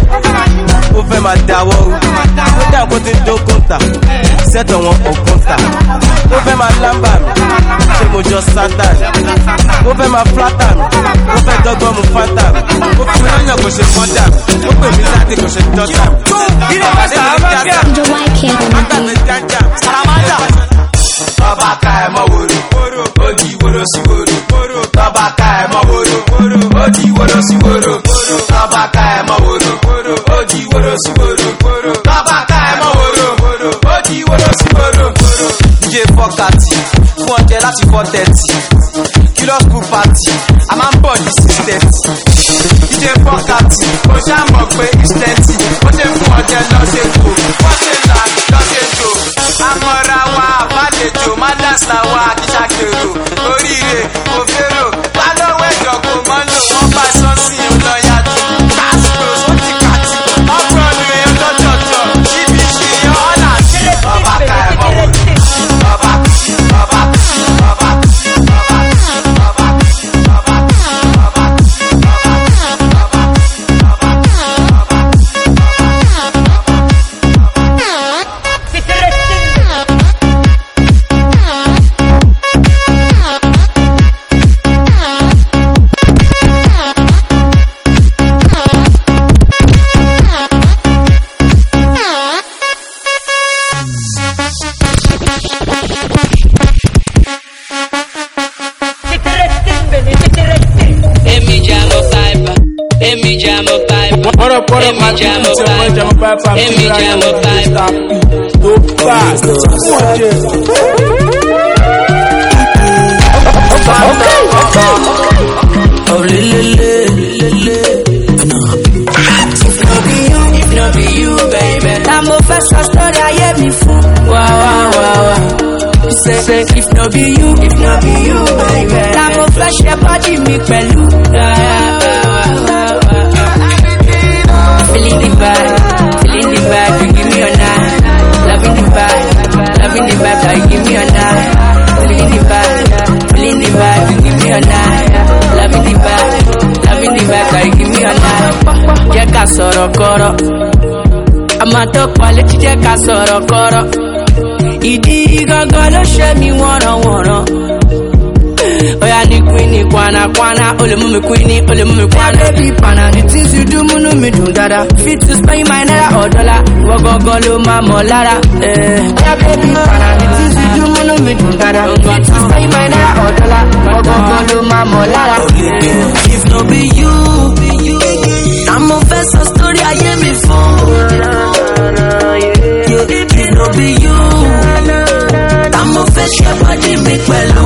Ó fẹ́ máa dáwọ́ rú. Ó dà kó ti dógún tà. Sẹ́tọ̀ wọn ògùn tà. Ó fẹ́ máa lámbà mi. Ṣé mo jọ sátán? Ó fẹ́ máa flátà mi. Ó fẹ́ dọ́gbọ́n mu fátà mi. Ó fún mi lọ́yàn kò ṣe fọ́tà mi. Ó pè mí láti kò ṣe dọ́tà mi. Ilé ìwé sàrámàjà. Àgbàgbé jájà. Sàrámàjà. Tọ́ba ká ẹ̀ mọ́ wòrò. Ó di wòrò sí wòrò. Tọ́ba ká ẹ̀ mọ́ wòrò. Ó di wòrò sí wòrò. Tọ́ba ká ẹ̀ mọ́ wòrò. Ó di wòrò sí wòrò. Tọ́ba ká ẹ̀ mọ́ wòrò. Ó di wòrò sí wòrò. DJ 430 fún ọjẹ́ láti 430. Killers Group Party, a máa ń bọ̀ ní 630. DJ 430, ó ṣáà mọ̀ pé ìṣẹ́ntì. Ó ṣe fún ọjẹ́ lọ́sẹ̀kọ̀. Wọ́n ṣe là lọ́sẹ̀kọ̀. Amọ̀ra wa àbálẹ̀jọ, Mádàsá wa àkíṣàkèrò. Oríire kò fèrò. Pálọ́wọ́ ẹ̀jọ̀ kò mọ́lò. Wọ́n bá sọ́ọ̀sì ọlọ́yà tó. Kásìkò sóti kàtì. Ọ̀pọ̀ ni èèyàn lọ́jọ́jọ́. Ibi ìṣìyàn ọ̀là ṣe. Ọba ká ẹ̀ mọ̀ wò. Ọba. up, what up, my people? It's your boy Jamo Pipe from Go fast. Oh, if not be you, baby. I'm a first story, I hear me fool. Wow. Say, if not be you, baby. I'm a flash your body, me pelu. Feeling the vibe, you give me a night. Loving the vibe, you give me a night. Feeling the vibe, you give me a night. Loving the vibe, you give me a night. Jẹ́ ká sọ̀rọ̀ kọ́rọ̀, àmọ́ tó pọ̀lẹ́ jẹ́ ká sọ̀rọ̀ kọ́rọ̀. Ìdí gangan ló ṣe mí wọ̀nrọ̀wọ̀nrọ̀. Oya ni queenie kwana, ole mú mi queenie, ole mú mi kwana. Baby pana, the things you do múnú mi dùn dada. Fit to spend my naira or dollar, ìwọ gangan ló máa mọ̀ lára. Oya baby pana, the things you do múnú mi dùn dada. Fit to spend my naira or dollar, ìwọ gangan ló máa mọ̀ lára. If no be you, I'm a vessel story I hear me for. If no be you, I'm a vessel body make well.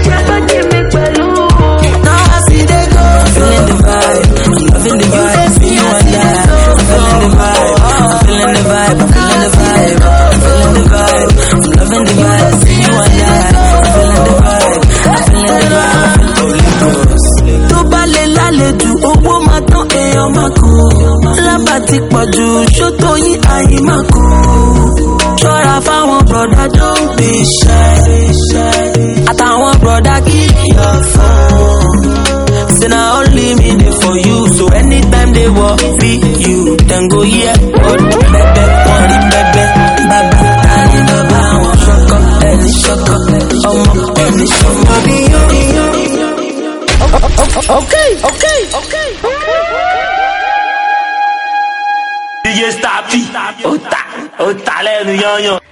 Now I see they go. Feeling the vibe, loving the vibe, you and I. Feeling the vibe, feeling the vibe, feeling the vibe, feeling the vibe, loving the vibe, you and I. Feeling the vibe, feeling the vibe. To balẹ̀ lálejò owó máa tán èèyàn máa kú. Lábà ti pọ̀ jù ṣótó yín àyè máa kú. Ṣọ́ra fáwọn brọ̀dá don't be shy. Àtàwọn brọ̀dá keep your phone. Say na only me dey for you, so anytime they worry you, then go hear. Bẹ́bẹ́ wọ́n rí bẹ́bẹ́, bàbá tani bàbá wọn ṣọkọ, ẹni ṣọkọ, ọmọ ẹni ṣọmọ bí yóò. Okay. DJ Stappy, ó ta lẹ́nu yányán.